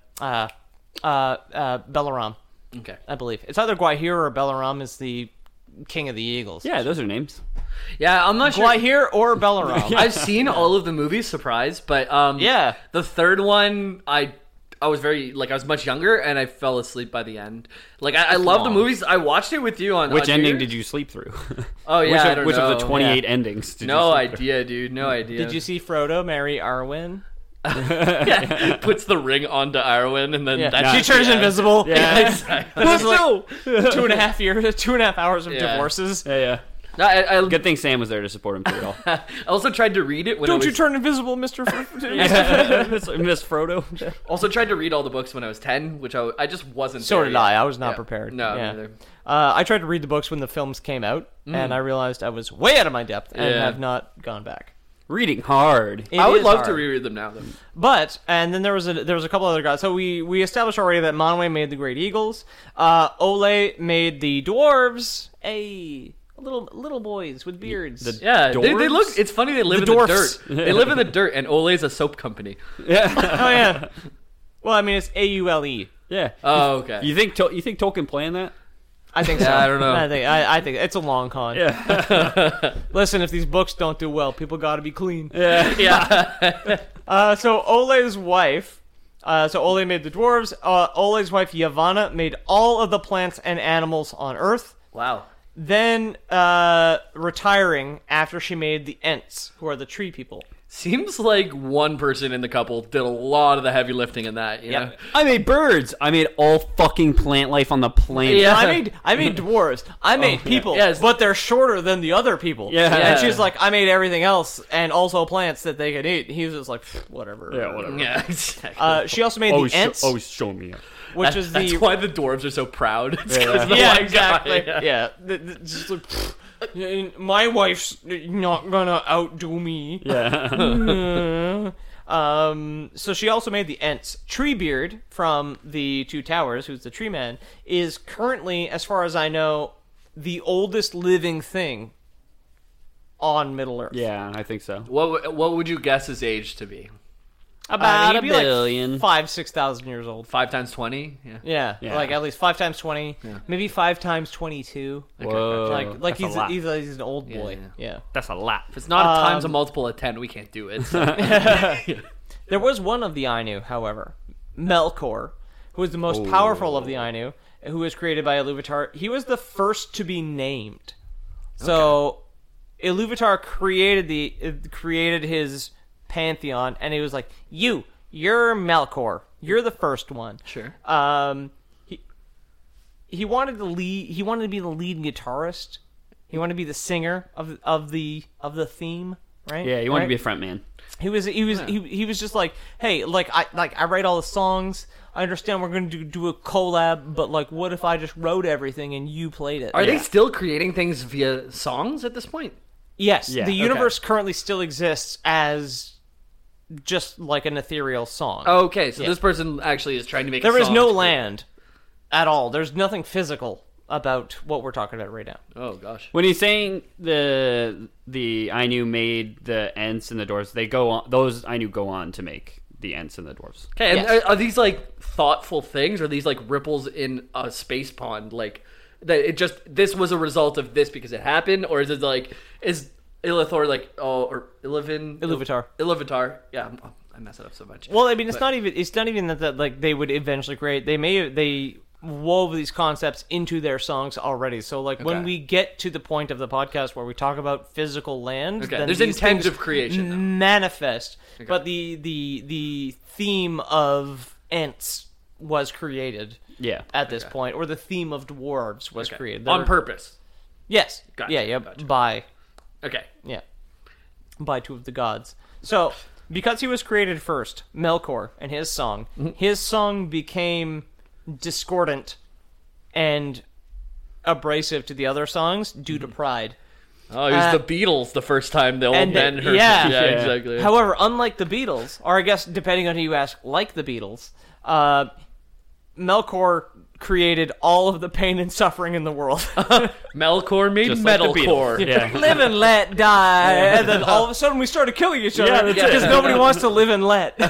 [SPEAKER 3] Balaram,
[SPEAKER 5] Okay.
[SPEAKER 3] I believe. It's either Gwahir or Balaram is the king of the Eagles.
[SPEAKER 4] Yeah, those are names.
[SPEAKER 5] Yeah, I'm not sure.
[SPEAKER 3] Gwahir or Balaram.
[SPEAKER 5] I've seen all of the movies, surprise, but
[SPEAKER 3] Yeah.
[SPEAKER 5] the third one I was very I was much younger and I fell asleep by the end. Like I love the
[SPEAKER 3] long.
[SPEAKER 5] movies. I watched it with you on
[SPEAKER 4] Which
[SPEAKER 5] on
[SPEAKER 4] ending
[SPEAKER 5] New
[SPEAKER 4] did you sleep through?
[SPEAKER 5] Oh yeah, I don't
[SPEAKER 4] which
[SPEAKER 5] know.
[SPEAKER 4] of the 28 endings did
[SPEAKER 5] No
[SPEAKER 4] you sleep
[SPEAKER 5] idea, dude. No idea.
[SPEAKER 3] Did you see Frodo marry Arwen?
[SPEAKER 5] Yeah, puts the ring onto Arwen and then
[SPEAKER 3] Yeah. She turns invisible.
[SPEAKER 5] Yeah, exactly.
[SPEAKER 3] This is like 2.5 years, 2.5 hours of
[SPEAKER 5] Yeah.
[SPEAKER 3] divorces.
[SPEAKER 4] through? Yeah.
[SPEAKER 5] No, I
[SPEAKER 4] Good thing Sam was there to support him through it all.
[SPEAKER 5] I also tried to read it when I
[SPEAKER 3] Don't
[SPEAKER 5] was,
[SPEAKER 3] you turn invisible, Mr.
[SPEAKER 4] Miss Frodo.
[SPEAKER 5] also tried to read all the books when I was 10, which I just wasn't.
[SPEAKER 3] So
[SPEAKER 5] there
[SPEAKER 3] did
[SPEAKER 5] yet.
[SPEAKER 3] I. I was not
[SPEAKER 5] Yeah.
[SPEAKER 3] prepared.
[SPEAKER 5] No,
[SPEAKER 3] Yeah.
[SPEAKER 5] neither.
[SPEAKER 3] I tried to read the books when the films came out, and I realized I was way out of my depth and
[SPEAKER 5] Yeah.
[SPEAKER 3] have not gone back.
[SPEAKER 4] Reading hard.
[SPEAKER 3] It
[SPEAKER 5] I would
[SPEAKER 3] is
[SPEAKER 5] love
[SPEAKER 3] hard.
[SPEAKER 5] to reread them now, though.
[SPEAKER 3] But and then there was a couple other guys. So we established already that Manwe made the Great Eagles. Ole made the dwarves. little boys with beards.
[SPEAKER 5] Yeah, they
[SPEAKER 4] Dwarves?
[SPEAKER 5] look. It's funny they live
[SPEAKER 3] The
[SPEAKER 5] in the
[SPEAKER 3] dwarfs.
[SPEAKER 5] dirt. They live in the dirt, and Ole's a soap company.
[SPEAKER 3] Oh yeah. Well, I mean, it's AULE.
[SPEAKER 4] Yeah.
[SPEAKER 5] Oh, okay.
[SPEAKER 4] You think Tolkien planned that?
[SPEAKER 3] I think so.
[SPEAKER 5] Yeah, I don't know.
[SPEAKER 3] I think it's a long con.
[SPEAKER 4] Yeah.
[SPEAKER 3] Listen, if these books don't do well, people got to be clean.
[SPEAKER 5] Yeah.
[SPEAKER 3] So Ole's wife. So Ole made the dwarves. Ole's wife Yavanna made all of the plants and animals on Earth.
[SPEAKER 5] Wow.
[SPEAKER 3] Then retiring after she made the Ents, who are the tree people.
[SPEAKER 5] Seems like one person in the couple did a lot of the heavy lifting in that. You know?
[SPEAKER 4] I made birds. I made all fucking plant life on the planet.
[SPEAKER 5] Yeah.
[SPEAKER 3] I made dwarves. I made people,
[SPEAKER 5] Yes.
[SPEAKER 3] but they're shorter than the other people.
[SPEAKER 4] Yeah.
[SPEAKER 3] And she's like, I made everything else and also plants that they could eat. He was just like, whatever.
[SPEAKER 4] Yeah, whatever.
[SPEAKER 5] Yeah, exactly.
[SPEAKER 3] She also made the Ents,
[SPEAKER 4] Always showing me.
[SPEAKER 3] which is
[SPEAKER 5] That's
[SPEAKER 3] the
[SPEAKER 5] why the dwarves are so proud. It's 'cause
[SPEAKER 4] Yeah.
[SPEAKER 5] of the
[SPEAKER 3] yeah,
[SPEAKER 5] one
[SPEAKER 3] exactly.
[SPEAKER 5] guy.
[SPEAKER 3] Yeah. Just like, my wife's not gonna outdo me.
[SPEAKER 4] Yeah.
[SPEAKER 3] So she also made the Ents. Treebeard from the Two Towers, who's the tree man, is currently, as far as I know, the oldest living thing on Middle Earth.
[SPEAKER 4] Yeah, I think so.
[SPEAKER 5] What would you guess his age to be?
[SPEAKER 4] About
[SPEAKER 3] he'd
[SPEAKER 4] a
[SPEAKER 3] be
[SPEAKER 4] billion.
[SPEAKER 3] like 5,000-6,000 years old.
[SPEAKER 5] 5 times 20? Yeah.
[SPEAKER 3] Yeah, like at least 5 times 20, maybe 5 times 22.
[SPEAKER 4] Whoa.
[SPEAKER 3] Like
[SPEAKER 4] That's
[SPEAKER 3] he's
[SPEAKER 4] a lot.
[SPEAKER 3] he's an old boy. Yeah.
[SPEAKER 4] That's a lot.
[SPEAKER 5] If it's not times a multiple of 10, we can't do it. So.
[SPEAKER 3] There was one of the Ainu, however, Melkor, who was the most powerful of the Ainu, who was created by Iluvatar. He was the first to be named. So Iluvatar created his pantheon, and he was like, you're Melkor. You're the first one.
[SPEAKER 5] Sure.
[SPEAKER 3] He wanted to lead. He wanted to be the lead guitarist. He wanted to be the singer of the theme. Right?
[SPEAKER 4] Yeah, you want to be a front man.
[SPEAKER 3] He was just like, hey, I write all the songs. I understand we're going to do a collab, but like, what if I just wrote everything and you played it?
[SPEAKER 5] Are they still creating things via songs at this point?
[SPEAKER 3] Yes,
[SPEAKER 4] Yeah,
[SPEAKER 3] the
[SPEAKER 4] okay.
[SPEAKER 3] universe currently still exists as just like an ethereal song.
[SPEAKER 5] Okay, so this person actually is trying to make
[SPEAKER 3] There
[SPEAKER 5] a
[SPEAKER 3] is
[SPEAKER 5] song
[SPEAKER 3] no
[SPEAKER 5] to-
[SPEAKER 3] land at all. There's nothing physical about what we're talking about right now.
[SPEAKER 5] Oh, gosh.
[SPEAKER 4] When he's saying the Ainu made the Ents and the dwarves, they go on. Those Ainu go on to make the Ents and the dwarves.
[SPEAKER 5] Okay, and
[SPEAKER 3] Yes.
[SPEAKER 5] are these like thoughtful things, or are these like ripples in a space pond? Like that it just this was a result of this because it happened, or is it like is Ilithor like or Iluvatar? Yeah, I mess it up so much.
[SPEAKER 3] Well, I mean, it's not even that like they would eventually create. They wove these concepts into their songs already. So like when
[SPEAKER 5] Okay.
[SPEAKER 3] we get to the point of the podcast where we talk about physical land,
[SPEAKER 5] Okay,
[SPEAKER 3] then
[SPEAKER 5] there's
[SPEAKER 3] these
[SPEAKER 5] intent
[SPEAKER 3] things
[SPEAKER 5] of creation now.
[SPEAKER 3] manifest. But the theme of Ents was created.
[SPEAKER 4] Yeah.
[SPEAKER 3] At this point, or the theme of dwarves was created
[SPEAKER 5] on
[SPEAKER 3] They're-
[SPEAKER 5] purpose.
[SPEAKER 3] Yes.
[SPEAKER 5] Gotcha,
[SPEAKER 3] Yeah.
[SPEAKER 5] gotcha.
[SPEAKER 3] By
[SPEAKER 5] Okay.
[SPEAKER 3] by two of the gods. So, because he was created first, Melkor and his song became discordant and abrasive to the other songs due to pride.
[SPEAKER 5] Oh, it was the Beatles the first time the old
[SPEAKER 3] and
[SPEAKER 5] men heard.
[SPEAKER 3] yeah.
[SPEAKER 5] Yeah, exactly.
[SPEAKER 3] However, unlike the Beatles, or I guess depending on who you ask, like the Beatles, Melkor created all of the pain and suffering in the world.
[SPEAKER 5] Melkor made
[SPEAKER 4] Just like the
[SPEAKER 5] metalcore.
[SPEAKER 4] Beatles. Yeah.
[SPEAKER 3] Live and let die. And then all of a sudden we started killing each other
[SPEAKER 4] Yeah,
[SPEAKER 3] because nobody wants to live and let.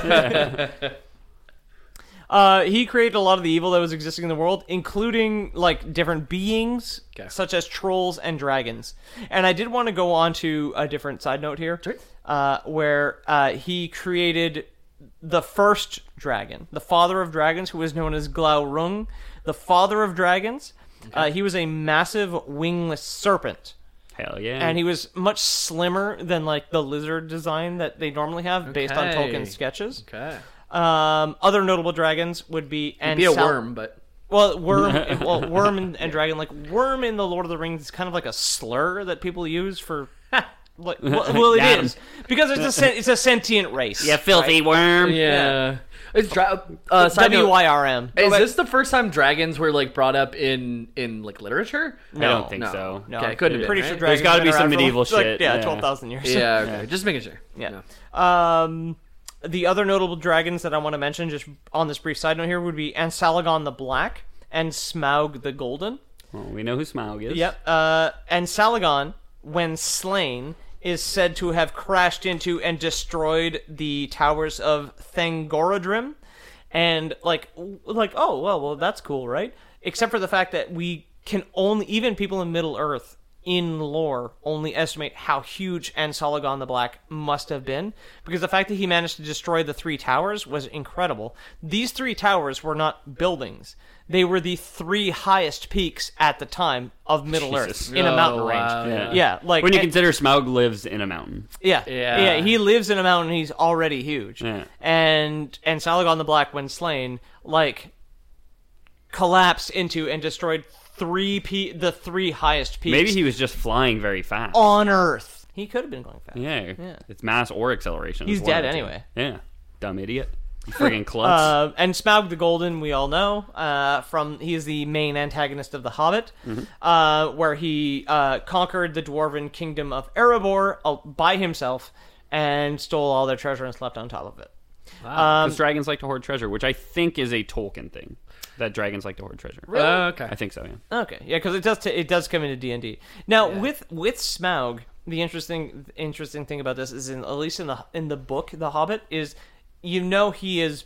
[SPEAKER 3] He created a lot of the evil that was existing in the world, including like different beings, such as trolls and dragons. And I did want to go on to a different side note here, where he created the first dragon, the father of dragons, who was known as Glaurung, the father of dragons. He was a massive wingless serpent.
[SPEAKER 4] Hell yeah.
[SPEAKER 3] And he was much slimmer than like the lizard design that they normally have based on
[SPEAKER 5] Okay.
[SPEAKER 3] Tolkien's sketches.
[SPEAKER 5] Okay.
[SPEAKER 3] Other notable dragons would be
[SPEAKER 5] Be a worm, but
[SPEAKER 3] worm and dragon. Like worm in the Lord of the Rings is kind of like a slur that people use for. Like, well, it
[SPEAKER 4] Got
[SPEAKER 3] is because it's a sentient race.
[SPEAKER 4] you filthy worm.
[SPEAKER 5] yeah. It's side note,
[SPEAKER 3] WYRM.
[SPEAKER 5] Is this the first time dragons were like brought up in like literature?
[SPEAKER 4] I don't think so.
[SPEAKER 3] No,
[SPEAKER 5] Okay, couldn't have
[SPEAKER 3] pretty
[SPEAKER 5] been,
[SPEAKER 3] sure
[SPEAKER 5] right?
[SPEAKER 3] dragons.
[SPEAKER 4] There's gotta
[SPEAKER 3] been
[SPEAKER 4] be some
[SPEAKER 3] around for,
[SPEAKER 4] medieval
[SPEAKER 3] like,
[SPEAKER 4] shit,
[SPEAKER 3] Yeah,
[SPEAKER 4] yeah.
[SPEAKER 3] 12,000 years.
[SPEAKER 5] Yeah, okay. Just making sure.
[SPEAKER 3] Yeah.
[SPEAKER 5] No.
[SPEAKER 3] The other notable dragons that I want to mention, just on this brief side note here, would be Ansalagon the Black and Smaug the Golden.
[SPEAKER 4] Well, we know who Smaug is.
[SPEAKER 3] Yep. And Salagon, when slain, is said to have crashed into and destroyed the towers of Thangorodrim. And, oh, well, that's cool, right? Except for the fact that we can only, even people in Middle-earth, in lore, only estimate how huge Ansalagon the Black must have been, because the fact that he managed to destroy the 3 towers was incredible. These 3 towers were not buildings. They were the 3 highest peaks at the time of Middle-earth in a mountain
[SPEAKER 5] wow.
[SPEAKER 3] range. Yeah,
[SPEAKER 4] when you consider Smaug lives in a mountain.
[SPEAKER 3] Yeah, he lives in a mountain. He's already huge.
[SPEAKER 4] Yeah.
[SPEAKER 3] And Salagon the Black, when slain, collapsed into and destroyed the 3 highest peaks.
[SPEAKER 4] Maybe he was just flying very fast
[SPEAKER 3] on Earth. He could have been going fast.
[SPEAKER 4] Yeah. It's mass or acceleration.
[SPEAKER 3] He's dead anyway.
[SPEAKER 4] Yeah, dumb idiot. You friggin' klutz.
[SPEAKER 3] And Smaug the Golden, we all know, he is the main antagonist of The Hobbit, where he conquered the dwarven kingdom of Erebor by himself and stole all their treasure and slept on top of it.
[SPEAKER 4] Because dragons like to hoard treasure, which I think is a Tolkien thing. That dragons like to hoard treasure.
[SPEAKER 3] Really?
[SPEAKER 5] Okay.
[SPEAKER 4] I think so, yeah.
[SPEAKER 3] Okay, yeah, because it does come into D&D. Now, with Smaug, the interesting thing about this is, at least in the book, The Hobbit, is he is,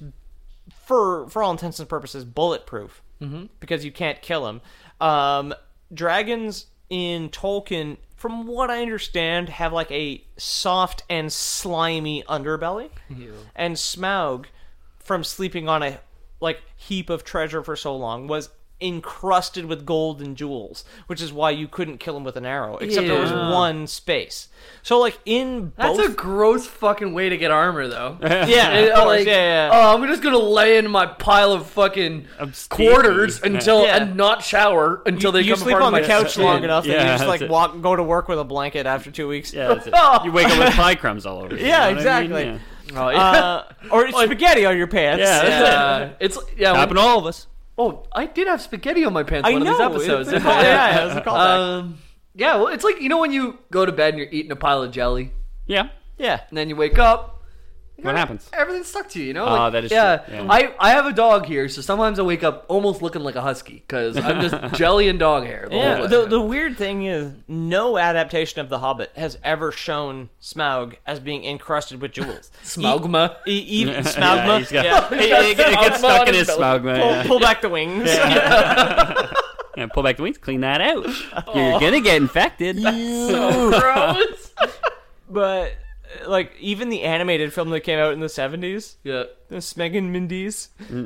[SPEAKER 3] for all intents and purposes, bulletproof, because you can't kill him. Dragons in Tolkien, from what I understand, have a soft and slimy underbelly. Ew. And Smaug, from sleeping on a heap of treasure for so long, was encrusted with gold and jewels, which is why you couldn't kill him with an arrow, except there was one space. So in both...
[SPEAKER 5] That's a gross fucking way to get armor, though.
[SPEAKER 3] Yeah, of course, yeah.
[SPEAKER 5] Oh, I'm just gonna lay in my pile of fucking quarters and not shower until they
[SPEAKER 3] you
[SPEAKER 5] come
[SPEAKER 3] sleep
[SPEAKER 5] apart
[SPEAKER 3] on the
[SPEAKER 5] my
[SPEAKER 3] couch
[SPEAKER 5] skin.
[SPEAKER 3] long enough that you just
[SPEAKER 4] that's
[SPEAKER 3] go to work with a blanket after 2 weeks.
[SPEAKER 4] Yeah, that's it. You wake up with pie crumbs all over you.
[SPEAKER 3] Yeah,
[SPEAKER 4] You know what I mean?
[SPEAKER 3] exactly.
[SPEAKER 4] Yeah.
[SPEAKER 5] Oh, yeah.
[SPEAKER 3] Or spaghetti on your pants.
[SPEAKER 4] Yeah, happened to all of us.
[SPEAKER 5] Oh, I did have spaghetti on my pants one of these episodes.
[SPEAKER 3] It was a callback.
[SPEAKER 5] Yeah, well, it's when you go to bed and you're eating a pile of jelly,
[SPEAKER 4] Yeah.
[SPEAKER 3] Yeah.
[SPEAKER 5] and then you wake up.
[SPEAKER 4] What happens?
[SPEAKER 5] Everything's stuck to you, you know?
[SPEAKER 4] Oh, that is true.
[SPEAKER 5] Yeah. I have a dog here, so sometimes I wake up almost looking like a husky, because I'm just jelly and dog hair.
[SPEAKER 3] Yeah, the weird thing is, no adaptation of The Hobbit has ever shown Smaug as being encrusted with jewels.
[SPEAKER 5] Smaugma.
[SPEAKER 3] Even
[SPEAKER 4] Yeah,
[SPEAKER 3] Smaugma.
[SPEAKER 4] it gets stuck in his
[SPEAKER 5] Smaugma
[SPEAKER 4] Smaugma.
[SPEAKER 3] Pull back the wings.
[SPEAKER 4] Yeah, pull back the wings, clean that out. You're gonna get infected.
[SPEAKER 5] So gross.
[SPEAKER 3] But, even the animated film that came out in the 70s,
[SPEAKER 5] Yeah.
[SPEAKER 3] the Smeg and Mindy's,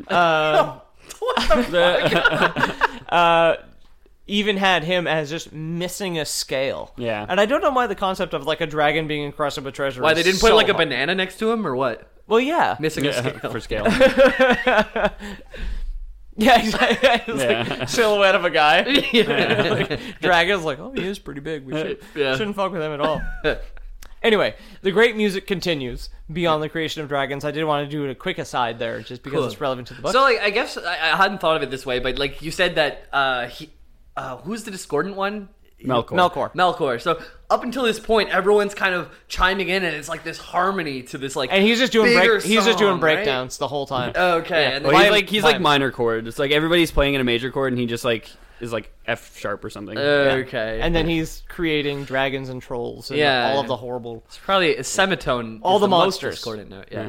[SPEAKER 5] What the fuck?
[SPEAKER 3] even had him as just missing a scale.
[SPEAKER 4] Yeah.
[SPEAKER 3] And I don't know why the concept of a dragon being encrusted with treasure
[SPEAKER 5] Why,
[SPEAKER 3] is
[SPEAKER 5] they didn't
[SPEAKER 3] so
[SPEAKER 5] put a
[SPEAKER 3] hard.
[SPEAKER 5] banana next to him, or what?
[SPEAKER 3] Well, yeah.
[SPEAKER 5] Missing a scale.
[SPEAKER 4] For scale.
[SPEAKER 3] Yeah, exactly. It's silhouette of a guy.
[SPEAKER 5] Yeah.
[SPEAKER 3] Dragon's oh, he is pretty big. We
[SPEAKER 5] Yeah.
[SPEAKER 3] shouldn't fuck with him at all. Anyway, the great music continues beyond the creation of dragons. I did want to do a quick aside there, just because
[SPEAKER 5] Cool.
[SPEAKER 3] it's relevant to the book.
[SPEAKER 5] So, I guess I hadn't thought of it this way, but you said that who's the discordant one?
[SPEAKER 4] Melkor.
[SPEAKER 5] Melkor. So up until this point, everyone's kind of chiming in, and it's this harmony to this
[SPEAKER 3] and he's just doing
[SPEAKER 5] bigger
[SPEAKER 3] he's just doing
[SPEAKER 5] song,
[SPEAKER 3] breakdowns the whole time.
[SPEAKER 5] Right? Okay.
[SPEAKER 3] Yeah.
[SPEAKER 5] And
[SPEAKER 4] Well,
[SPEAKER 5] then,
[SPEAKER 4] he's like minor chord. It's everybody's playing in a major chord, and he just is F sharp or something.
[SPEAKER 5] okay.
[SPEAKER 3] And then he's creating dragons and trolls and
[SPEAKER 5] Yeah.
[SPEAKER 3] all of the horrible.
[SPEAKER 5] it's probably a semitone.
[SPEAKER 3] All
[SPEAKER 5] is
[SPEAKER 3] the
[SPEAKER 5] most
[SPEAKER 3] monsters.
[SPEAKER 5] discordant note. Yeah.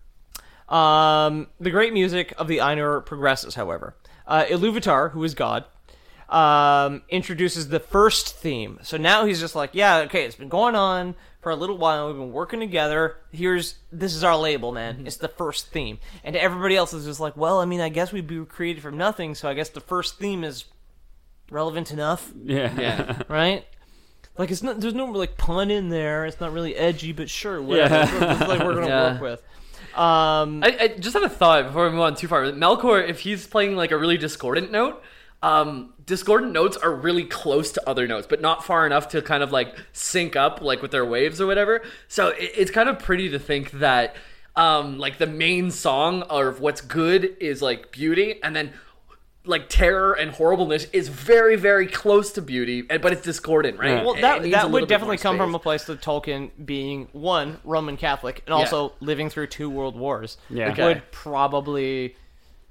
[SPEAKER 3] The great music of the Ainur progresses, however. Iluvatar, who is God, introduces the first theme. So now he's just it's been going on for a little while. We've been working together. This is our label, man. It's the first theme. And everybody else is just well, I guess we were created from nothing, so I guess the first theme is relevant enough,
[SPEAKER 5] Yeah.
[SPEAKER 3] right? It's not. There's no pun in there. It's not really edgy, but sure, whatever. This is we're gonna
[SPEAKER 5] Yeah.
[SPEAKER 3] work with.
[SPEAKER 5] I just had a thought before we move on too far. Melkor, if he's playing a really discordant note, discordant notes are really close to other notes, but not far enough to kind of sync up with their waves or whatever. So it's kind of pretty to think that the main song of what's good is beauty, and then terror and horribleness is very, very close to beauty, but it's discordant, right?
[SPEAKER 3] Well,
[SPEAKER 5] It
[SPEAKER 3] that
[SPEAKER 5] needs a little
[SPEAKER 3] would
[SPEAKER 5] bit
[SPEAKER 3] definitely
[SPEAKER 5] more
[SPEAKER 3] come
[SPEAKER 5] space.
[SPEAKER 3] from a place of Tolkien being, one, Roman Catholic, and also living through 2 world wars.
[SPEAKER 4] Yeah.
[SPEAKER 3] Would probably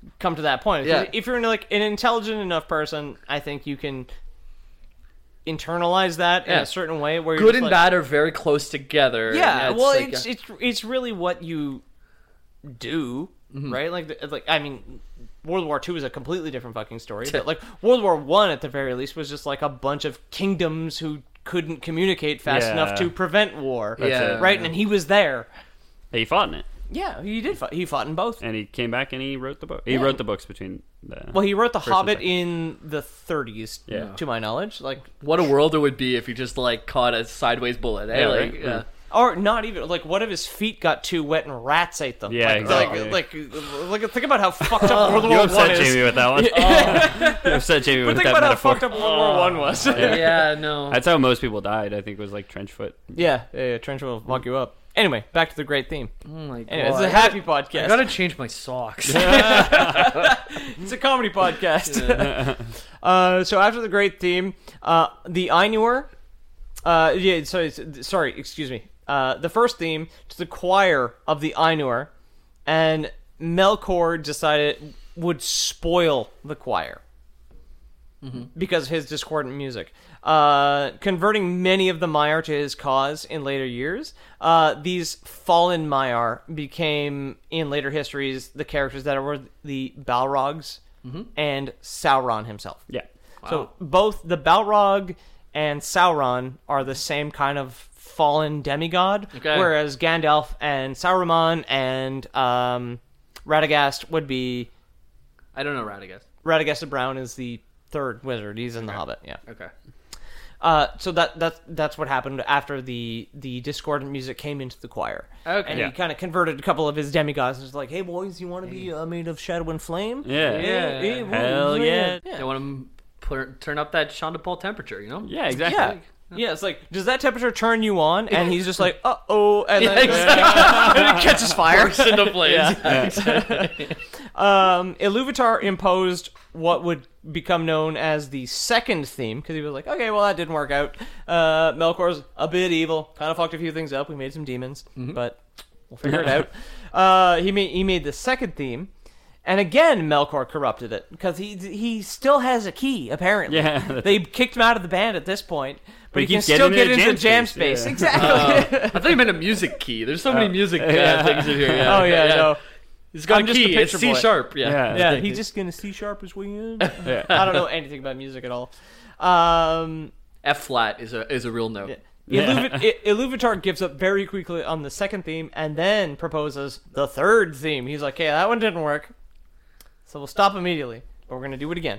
[SPEAKER 3] come to that point.
[SPEAKER 5] Yeah.
[SPEAKER 3] If you're like an intelligent enough person, I think you can internalize that in a certain way where you're
[SPEAKER 5] Good
[SPEAKER 3] just
[SPEAKER 5] and
[SPEAKER 3] like,
[SPEAKER 5] bad are very close together.
[SPEAKER 3] Yeah,
[SPEAKER 5] and
[SPEAKER 3] well,
[SPEAKER 5] like,
[SPEAKER 3] it's really what you do, right? Like I mean, World War II is a completely different fucking story, but like World War I, at the very least, was just like a bunch of kingdoms who couldn't communicate fast
[SPEAKER 4] Yeah.
[SPEAKER 3] enough to prevent war,
[SPEAKER 5] Yeah.
[SPEAKER 3] right? And he was there.
[SPEAKER 4] He fought in it,
[SPEAKER 3] Yeah, he did. He fought in both.
[SPEAKER 4] and he came back and he wrote the book. He wrote the books between the.
[SPEAKER 3] Well, he wrote The
[SPEAKER 4] first and
[SPEAKER 3] Hobbit
[SPEAKER 4] second.
[SPEAKER 3] in the 30s,
[SPEAKER 4] Yeah.
[SPEAKER 3] to my knowledge. Like,
[SPEAKER 5] what a world it would be if you just like caught a sideways bullet. Eh?
[SPEAKER 4] Yeah,
[SPEAKER 5] like,
[SPEAKER 4] right?
[SPEAKER 5] yeah.
[SPEAKER 3] or not even like, what if his feet got too wet and rats ate them?
[SPEAKER 4] Yeah,
[SPEAKER 3] like,
[SPEAKER 4] exactly.
[SPEAKER 3] Like, think about how fucked up World
[SPEAKER 4] You
[SPEAKER 3] War
[SPEAKER 4] upset
[SPEAKER 3] One is.
[SPEAKER 4] Jamie with that one. You upset Jamie
[SPEAKER 3] But
[SPEAKER 4] with
[SPEAKER 3] think
[SPEAKER 4] that
[SPEAKER 3] about how
[SPEAKER 4] metaphor.
[SPEAKER 3] fucked up World War One was.
[SPEAKER 5] Yeah, no.
[SPEAKER 4] That's how most people died. I think it was like trench foot.
[SPEAKER 3] Yeah, Trench will fuck you up. Anyway, back to the great theme.
[SPEAKER 5] Oh my God.
[SPEAKER 3] Anyway, it's a happy podcast.
[SPEAKER 5] I gotta change my socks.
[SPEAKER 3] It's a comedy podcast. So after the great theme, the Ainur, sorry, excuse me. The first theme to the choir of the Ainur, and Melkor decided would spoil the choir because of his discordant music. Converting many of the Maiar to his cause in later years, these fallen Maiar became, in later histories, the characters that were the Balrogs and Sauron himself.
[SPEAKER 4] Yeah.
[SPEAKER 3] So both the Balrog and Sauron are the same kind of fallen demigod,
[SPEAKER 5] Okay.
[SPEAKER 3] whereas Gandalf and Saruman and Radagast would be...
[SPEAKER 5] I don't know Radagast.
[SPEAKER 3] Radagast the Brown is the third wizard. He's in The Hobbit, yeah.
[SPEAKER 5] Okay.
[SPEAKER 3] So that's what happened after the discordant music came into the choir.
[SPEAKER 5] Okay.
[SPEAKER 3] And
[SPEAKER 4] Yeah.
[SPEAKER 3] he kind of converted a couple of his demigods. And was like, hey, boys, you want to be made of shadow and flame?
[SPEAKER 4] Yeah.
[SPEAKER 3] Hey,
[SPEAKER 4] Hell yeah.
[SPEAKER 5] They want to turn up that Sean Paul temperature, you know?
[SPEAKER 4] Yeah, exactly.
[SPEAKER 3] Yeah, it's like, does that temperature turn you on? And he's just like, uh-oh, and
[SPEAKER 5] Yeah,
[SPEAKER 3] then
[SPEAKER 5] exactly.
[SPEAKER 3] and it catches fire.
[SPEAKER 5] Bursts into flames.
[SPEAKER 3] Iluvatar imposed what would become known as the second theme, because he was like, okay, well, that didn't work out. Melkor's a bit evil, kind of fucked a few things up. We made some demons, but we'll figure it out. He made the second theme, and again, Melkor corrupted it, because he still has a key, apparently.
[SPEAKER 4] Yeah, that's
[SPEAKER 3] They kicked him out of the band at this point, but he can
[SPEAKER 4] keeps
[SPEAKER 3] still
[SPEAKER 4] getting
[SPEAKER 3] get
[SPEAKER 4] into
[SPEAKER 3] into jam
[SPEAKER 4] space,
[SPEAKER 3] space.
[SPEAKER 4] yeah.
[SPEAKER 3] Exactly.
[SPEAKER 5] I thought you meant a music key. There's so many music things in here. Yeah.
[SPEAKER 3] Oh, yeah, no.
[SPEAKER 5] He's got
[SPEAKER 3] I'm
[SPEAKER 5] a
[SPEAKER 3] just a
[SPEAKER 5] key. It's
[SPEAKER 3] picture
[SPEAKER 5] C
[SPEAKER 3] boy.
[SPEAKER 5] sharp. Yeah.
[SPEAKER 3] Yeah, he's just gonna C sharp his way in.
[SPEAKER 4] Yeah.
[SPEAKER 3] I don't know anything about music at all.
[SPEAKER 5] F flat is a real note.
[SPEAKER 3] Iluvatar gives up very quickly on the second theme and then proposes the third theme. He's like, "Hey, that one didn't work, so we'll stop immediately, but we're gonna do it again."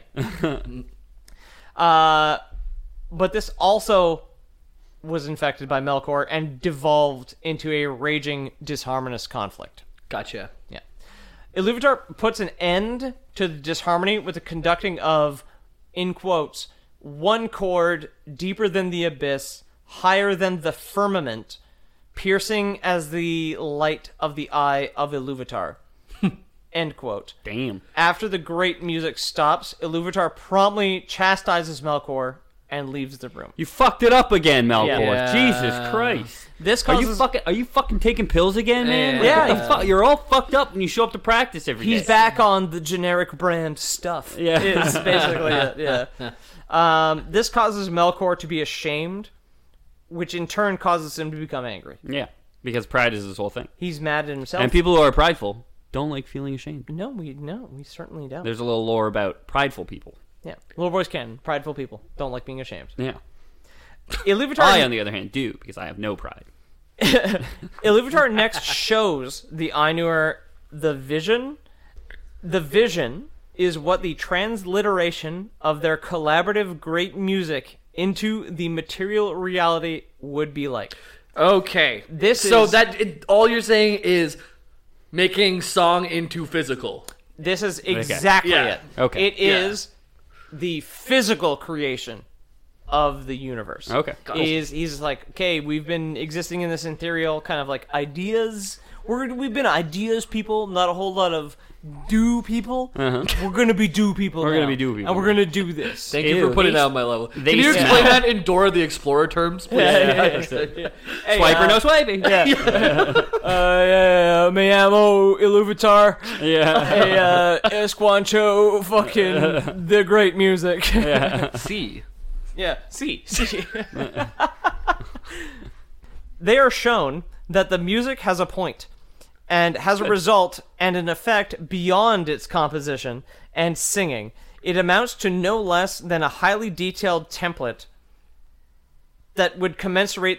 [SPEAKER 3] But this also was infected by Melkor and devolved into a raging, disharmonious conflict.
[SPEAKER 5] Gotcha.
[SPEAKER 3] Yeah. Iluvatar puts an end to the disharmony with the conducting of, in quotes, one chord deeper than the abyss, higher than the firmament, piercing as the light of the eye of Iluvatar. End quote.
[SPEAKER 4] Damn.
[SPEAKER 3] After the great music stops, Iluvatar promptly chastises Melkor and leaves the room.
[SPEAKER 4] You fucked it up again, Melkor.
[SPEAKER 3] Yeah.
[SPEAKER 4] Jesus Christ.
[SPEAKER 3] This
[SPEAKER 4] Are
[SPEAKER 3] causes...
[SPEAKER 4] you fucking taking pills again, man?
[SPEAKER 3] Yeah.
[SPEAKER 4] You're all fucked up when you show up to practice every day.
[SPEAKER 3] He's back on the generic brand stuff.
[SPEAKER 4] Yeah.
[SPEAKER 3] Is basically it, yeah. This causes Melkor to be ashamed, which in turn causes him to become angry.
[SPEAKER 4] Yeah, because pride is his whole thing.
[SPEAKER 3] He's mad at himself.
[SPEAKER 4] And people who are prideful don't like feeling ashamed.
[SPEAKER 3] No, we certainly don't.
[SPEAKER 4] There's a little lore about prideful people.
[SPEAKER 3] Yeah. Little boys can. Prideful people don't like being ashamed.
[SPEAKER 4] Yeah.
[SPEAKER 3] Iluvatar,
[SPEAKER 4] I, on the other hand, do, because I have no pride.
[SPEAKER 3] Iluvatar next shows the Ainur the vision. The vision is what the transliteration of their collaborative great music into the material reality would be like.
[SPEAKER 5] Okay. All you're saying is making song into physical.
[SPEAKER 3] This is exactly
[SPEAKER 5] Yeah.
[SPEAKER 3] it.
[SPEAKER 4] Okay.
[SPEAKER 3] It is the physical creation of the universe.
[SPEAKER 4] Okay.
[SPEAKER 3] He's like, okay, we've been existing in this ethereal kind of like ideas. We've been ideas people, not a whole lot of do people. We're gonna be do people.
[SPEAKER 4] We're
[SPEAKER 3] now,
[SPEAKER 4] gonna be do people.
[SPEAKER 3] and we're gonna do this.
[SPEAKER 5] Thank you for putting that on my level. Can you
[SPEAKER 4] Yeah.
[SPEAKER 5] explain that in Dora the Explorer terms, please?
[SPEAKER 3] Hey,
[SPEAKER 4] Swiper, no swiping.
[SPEAKER 3] me amo Iluvatar.
[SPEAKER 4] Yeah.
[SPEAKER 3] Hey, Esquancho, fucking the great music.
[SPEAKER 5] C.
[SPEAKER 3] Yeah, see. They are shown that the music has a point and has a result and an effect beyond its composition and singing. It amounts to no less than a highly detailed template that would commensurate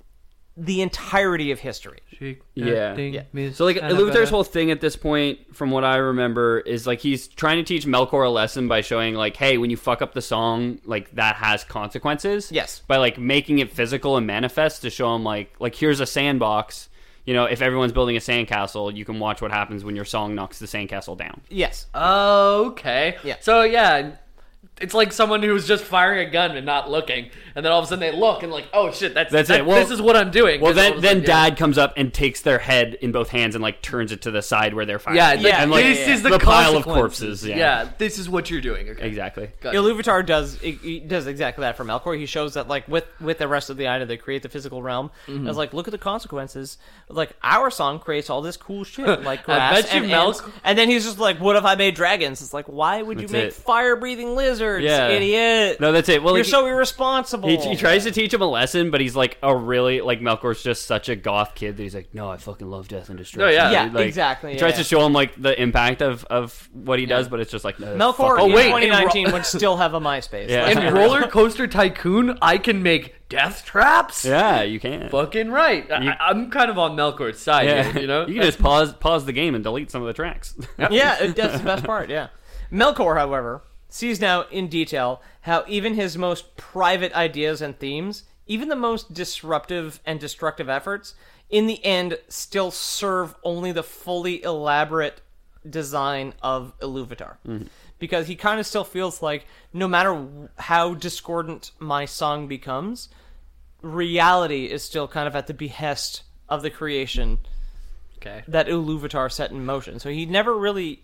[SPEAKER 3] the entirety of history.
[SPEAKER 4] Yeah. So like Iluvatar's whole thing at this point, from what I remember, is like he's trying to teach Melkor a lesson by showing like, hey, when you fuck up the song, like that has consequences.
[SPEAKER 3] Yes.
[SPEAKER 4] By like making it physical and manifest to show him like here's a sandbox. You know, if everyone's building a sandcastle, you can watch what happens when your song knocks the sandcastle down.
[SPEAKER 3] Yes.
[SPEAKER 5] Okay.
[SPEAKER 3] Yeah.
[SPEAKER 5] So yeah, it's like someone who's just firing a gun and not looking, and then all of a sudden they look and like, oh shit, that's
[SPEAKER 4] it. Well,
[SPEAKER 5] this is what I'm doing.
[SPEAKER 4] Well,
[SPEAKER 5] 'Cause all of a
[SPEAKER 4] then
[SPEAKER 5] sudden,
[SPEAKER 4] Dad comes up and takes their head in both hands and like turns it to the side where they're firing.
[SPEAKER 5] Yeah,
[SPEAKER 4] and like
[SPEAKER 5] this is the
[SPEAKER 4] pile of
[SPEAKER 5] consequences.
[SPEAKER 4] corpses.
[SPEAKER 5] Yeah, this is what you're doing. Okay.
[SPEAKER 4] Exactly.
[SPEAKER 3] Iluvatar he does exactly that for Melkor. He shows that like with the rest of the Aida, they create the physical realm. It's like, look at the consequences. Like our song creates all this cool shit, like grass
[SPEAKER 5] bet you
[SPEAKER 3] and ants. And then he's just like, what if I made dragons? It's like, why would you
[SPEAKER 4] That's
[SPEAKER 3] make
[SPEAKER 4] it.
[SPEAKER 3] fire-breathing lizards,
[SPEAKER 4] Yeah.
[SPEAKER 3] idiot?
[SPEAKER 4] No, that's it. Well,
[SPEAKER 3] You're
[SPEAKER 4] like,
[SPEAKER 3] so irresponsible.
[SPEAKER 4] he tries to teach him a lesson, but he's like a really like Melkor's just such a goth kid that he's like, no, I fucking love death and destruction.
[SPEAKER 5] yeah.
[SPEAKER 3] Yeah,
[SPEAKER 4] Like,
[SPEAKER 3] exactly.
[SPEAKER 4] He tries
[SPEAKER 3] yeah.
[SPEAKER 4] to show him like the impact of what he does, but it's just like no,
[SPEAKER 3] Melkor
[SPEAKER 4] fuck
[SPEAKER 3] in
[SPEAKER 4] off.
[SPEAKER 3] 2019 would still have a MySpace.
[SPEAKER 4] Yeah.
[SPEAKER 3] Let's
[SPEAKER 5] In
[SPEAKER 3] be
[SPEAKER 5] Roller Coaster Tycoon, I can make death traps.
[SPEAKER 4] Yeah, you can.
[SPEAKER 5] Fucking right. I'm kind of on Melkor's side
[SPEAKER 4] Yeah,
[SPEAKER 5] here, you know?
[SPEAKER 4] you can just pause the game and delete some of the tracks.
[SPEAKER 3] Yeah, that's the best part, yeah. Melkor, however, sees now in detail how even his most private ideas and themes, even the most disruptive and destructive efforts, in the end still serve only the fully elaborate design of Iluvatar. Because he kind of still feels like no matter how discordant my song becomes, reality is still kind of at the behest of the creation
[SPEAKER 5] Okay.
[SPEAKER 3] that Iluvatar set in motion. So he never really...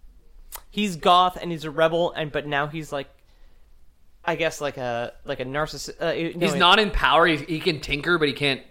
[SPEAKER 3] He's goth and he's a rebel, but now he's like, I guess like a narcissist.
[SPEAKER 5] He's not in power. He can tinker, but he can't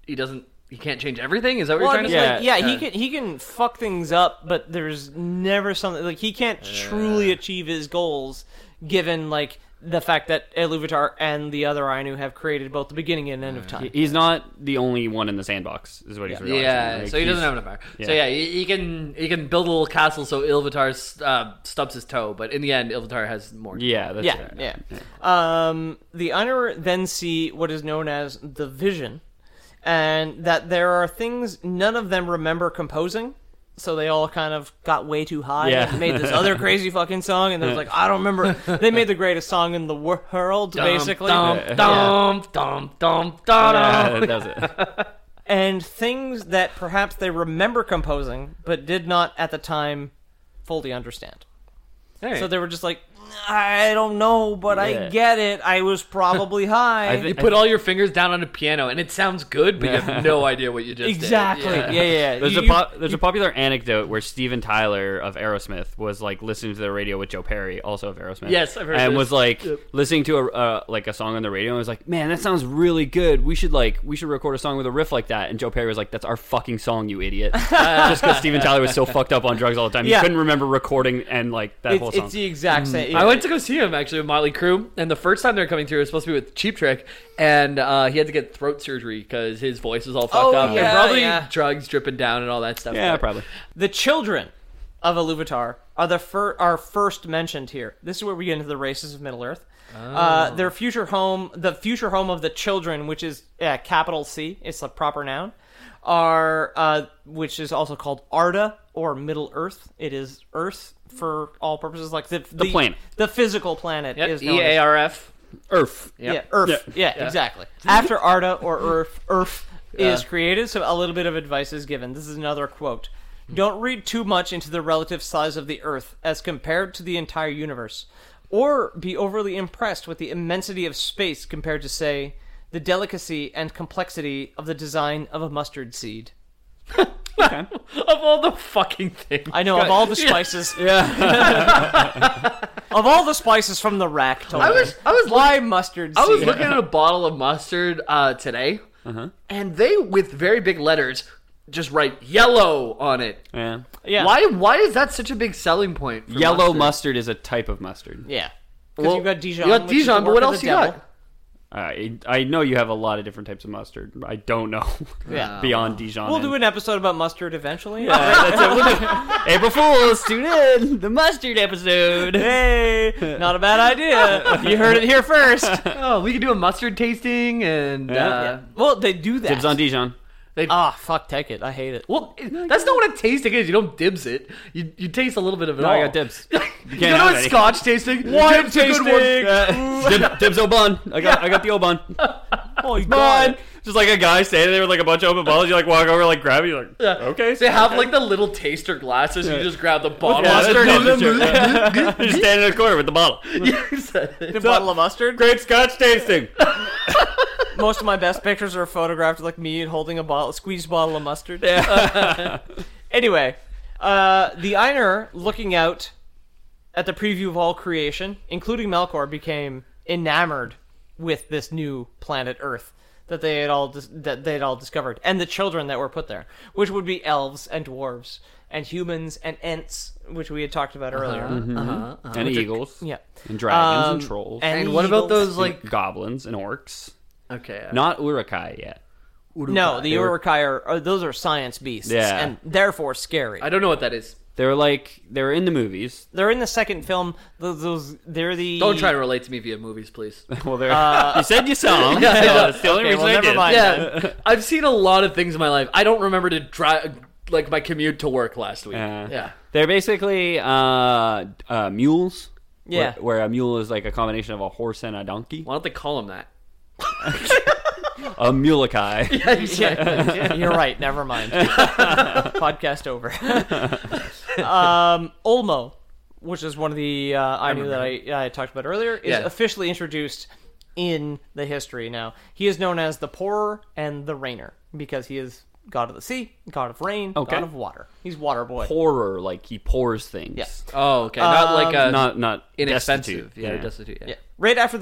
[SPEAKER 5] change everything. Is that what
[SPEAKER 3] Well,
[SPEAKER 5] you're trying to say?
[SPEAKER 3] yeah, he can fuck things up, but there's never something like he can't truly achieve his goals, given like the fact that Iluvatar and the other Ainu have created both the beginning and end of time.
[SPEAKER 4] He's not the only one in the sandbox, is what he's realizing.
[SPEAKER 5] Yeah,
[SPEAKER 4] Like,
[SPEAKER 5] so he doesn't
[SPEAKER 4] he's-
[SPEAKER 5] have enough power. So yeah, he can build a little castle so Ilvatar stubs his toe, but in the end, Ilvatar has more.
[SPEAKER 4] Yeah, that's
[SPEAKER 3] Yeah,
[SPEAKER 4] it.
[SPEAKER 3] yeah. The Ainu then see what is known as the Vision, and that there are things none of them remember composing. So they all kind of got way too high and made this other crazy fucking song, and they was like, I don't remember. They made the greatest song in the world, basically.
[SPEAKER 5] Dum, dum, dum.
[SPEAKER 4] Yeah, that does it.
[SPEAKER 3] And things that perhaps they remember composing, but did not at the time fully understand.
[SPEAKER 5] Hey.
[SPEAKER 3] So they were just like, I don't know, but I
[SPEAKER 4] Yeah.
[SPEAKER 3] get it. I was probably high.
[SPEAKER 5] You put all your fingers down on a piano, and it sounds good, but you have no idea what you just
[SPEAKER 3] exactly.
[SPEAKER 5] did.
[SPEAKER 3] Yeah.
[SPEAKER 4] There's
[SPEAKER 3] You-
[SPEAKER 4] a popular anecdote where Steven Tyler of Aerosmith was like listening to the radio with Joe Perry, also of Aerosmith.
[SPEAKER 5] Yes, I've heard
[SPEAKER 4] and
[SPEAKER 5] this.
[SPEAKER 4] was like listening to a song on the radio and was like, "Man, that sounds really good. We should record a song with a riff like that." And Joe Perry was like, "That's our fucking song, you idiot." Just because Steven Tyler was so fucked up on drugs all the time,
[SPEAKER 3] Yeah.
[SPEAKER 4] he couldn't remember recording and like that whole song.
[SPEAKER 3] It's the exact same.
[SPEAKER 5] I went to go see him actually with Motley Crue, and the first time they were coming through, it was supposed to be with Cheap Trick, and he had to get throat surgery because his voice was all fucked up,
[SPEAKER 3] yeah,
[SPEAKER 5] and probably
[SPEAKER 3] yeah.
[SPEAKER 5] drugs dripping down and all that stuff.
[SPEAKER 4] Yeah,
[SPEAKER 5] But-
[SPEAKER 4] probably.
[SPEAKER 3] The children of Iluvatar are first mentioned here. This is where we get into the races of Middle Earth. Their future home, the future home of the children, which is capital C, it's a proper noun, which is also called Arda or Middle Earth. It is Earth for all purposes, like the
[SPEAKER 4] planet.
[SPEAKER 3] the physical planet
[SPEAKER 5] Yep,
[SPEAKER 3] is known as
[SPEAKER 5] EARF.
[SPEAKER 4] Earth.
[SPEAKER 3] Yeah, Earth. Yeah, exactly. After Arda or Earth is created, so a little bit of advice is given. This is another quote. Don't read too much into the relative size of the Earth as compared to the entire universe, or be overly impressed with the immensity of space compared to, say, the delicacy and complexity of the design of a mustard seed.
[SPEAKER 4] Okay.
[SPEAKER 5] Of all the fucking things.
[SPEAKER 3] I know, of all the spices.
[SPEAKER 4] Yeah.
[SPEAKER 3] Of all the spices from the rack, totally.
[SPEAKER 5] I was
[SPEAKER 3] Why mustard
[SPEAKER 5] I was
[SPEAKER 3] seed?
[SPEAKER 5] looking at a bottle of mustard today, and they, with very big letters, just write yellow on it.
[SPEAKER 4] Yeah.
[SPEAKER 3] Yeah.
[SPEAKER 5] Why is that such a big selling point? For
[SPEAKER 4] Yellow mustard is a type of mustard.
[SPEAKER 3] Yeah. Because
[SPEAKER 5] Well,
[SPEAKER 3] you got Dijon.
[SPEAKER 5] You got
[SPEAKER 3] which is
[SPEAKER 5] Dijon,
[SPEAKER 3] the
[SPEAKER 5] but
[SPEAKER 3] work
[SPEAKER 5] what
[SPEAKER 3] of
[SPEAKER 5] else
[SPEAKER 3] the
[SPEAKER 5] you
[SPEAKER 3] devil.
[SPEAKER 5] got?
[SPEAKER 4] I know you have a lot of different types of mustard. I don't know.
[SPEAKER 3] Yeah.
[SPEAKER 4] Beyond Dijon.
[SPEAKER 3] We'll do an episode about mustard eventually.
[SPEAKER 4] That's it. We'll do April Fools. Tune in. The mustard episode.
[SPEAKER 3] Hey, not a bad idea. You heard it here first.
[SPEAKER 5] Oh, we could do a mustard tasting and.
[SPEAKER 3] Well, they do that.
[SPEAKER 4] Dibs on Dijon.
[SPEAKER 3] Ah, fuck, take it. I hate it.
[SPEAKER 5] Well, that's not what a tasting is. You don't dibs it. You taste a little bit of it
[SPEAKER 4] No,
[SPEAKER 5] all.
[SPEAKER 4] I got dibs. You
[SPEAKER 5] You
[SPEAKER 4] can't
[SPEAKER 5] know
[SPEAKER 4] have
[SPEAKER 5] a
[SPEAKER 4] any.
[SPEAKER 5] Scotch tasting?
[SPEAKER 3] Wine
[SPEAKER 5] Dibs a good one.
[SPEAKER 3] tasting.
[SPEAKER 4] Dibs Oban. I got the Oban.
[SPEAKER 3] Oh, you
[SPEAKER 4] Come
[SPEAKER 3] got
[SPEAKER 4] on.
[SPEAKER 3] it.
[SPEAKER 4] Just like a guy standing there with like a bunch of open bottles. You like walk over, like grab it. You're like, okay.
[SPEAKER 5] They have like the little taster glasses. You just grab the bottle.
[SPEAKER 4] Yeah,
[SPEAKER 3] mustard
[SPEAKER 4] that's
[SPEAKER 3] in
[SPEAKER 4] true.
[SPEAKER 3] them.
[SPEAKER 4] You're just standing in the corner with the bottle.
[SPEAKER 5] Yeah, you said it.
[SPEAKER 3] A bottle of mustard.
[SPEAKER 4] Great Scotch tasting.
[SPEAKER 3] Most of my best pictures are photographed like me holding a squeezed bottle of mustard. Anyway, the Einar, looking out at the preview of all creation, including Melkor, became enamored with this new planet Earth that they had all discovered, and the children that were put there, which would be elves and dwarves and humans and ents, which we had talked about earlier.
[SPEAKER 4] And eagles.
[SPEAKER 3] Yeah,
[SPEAKER 4] And dragons and trolls.
[SPEAKER 5] And what about
[SPEAKER 3] eagles.
[SPEAKER 5] those like?
[SPEAKER 4] goblins and orcs.
[SPEAKER 5] Okay.
[SPEAKER 4] Not Urukai yet.
[SPEAKER 3] No, the Uruk-hai those are science beasts,
[SPEAKER 4] Yeah.
[SPEAKER 3] and therefore scary.
[SPEAKER 5] I don't know what that is.
[SPEAKER 4] They were in the movies.
[SPEAKER 3] They're in the second film. They're the.
[SPEAKER 5] Don't try to relate to me via movies, please.
[SPEAKER 4] Well, you said you saw them.
[SPEAKER 5] Yeah, I know.
[SPEAKER 4] That's the only
[SPEAKER 3] Okay,
[SPEAKER 4] reason
[SPEAKER 3] well,
[SPEAKER 4] I
[SPEAKER 3] never
[SPEAKER 4] did.
[SPEAKER 3] mind.
[SPEAKER 5] Yeah, I've seen a lot of things in my life. I don't remember to drive like my commute to work last week. Yeah.
[SPEAKER 4] They're basically mules.
[SPEAKER 3] Yeah.
[SPEAKER 4] Where a mule is like a combination of a horse and a donkey.
[SPEAKER 5] Why don't they call them that?
[SPEAKER 4] A mulekai.
[SPEAKER 3] Yeah, you're right. Never mind. Podcast over. Olmo, which is one of the Ainu that I talked about earlier, is officially introduced in the history now. He is known as the Pourer and the Rainer because he is god of the sea, god of rain,
[SPEAKER 4] Okay.
[SPEAKER 3] god of water. He's water boy.
[SPEAKER 4] Pourer, like he pours things.
[SPEAKER 3] Yes.
[SPEAKER 5] Oh, okay. Not like a
[SPEAKER 4] Not
[SPEAKER 5] inexpensive.
[SPEAKER 4] destitute.
[SPEAKER 5] Yeah, destitute. Yeah.
[SPEAKER 3] Yeah. Right after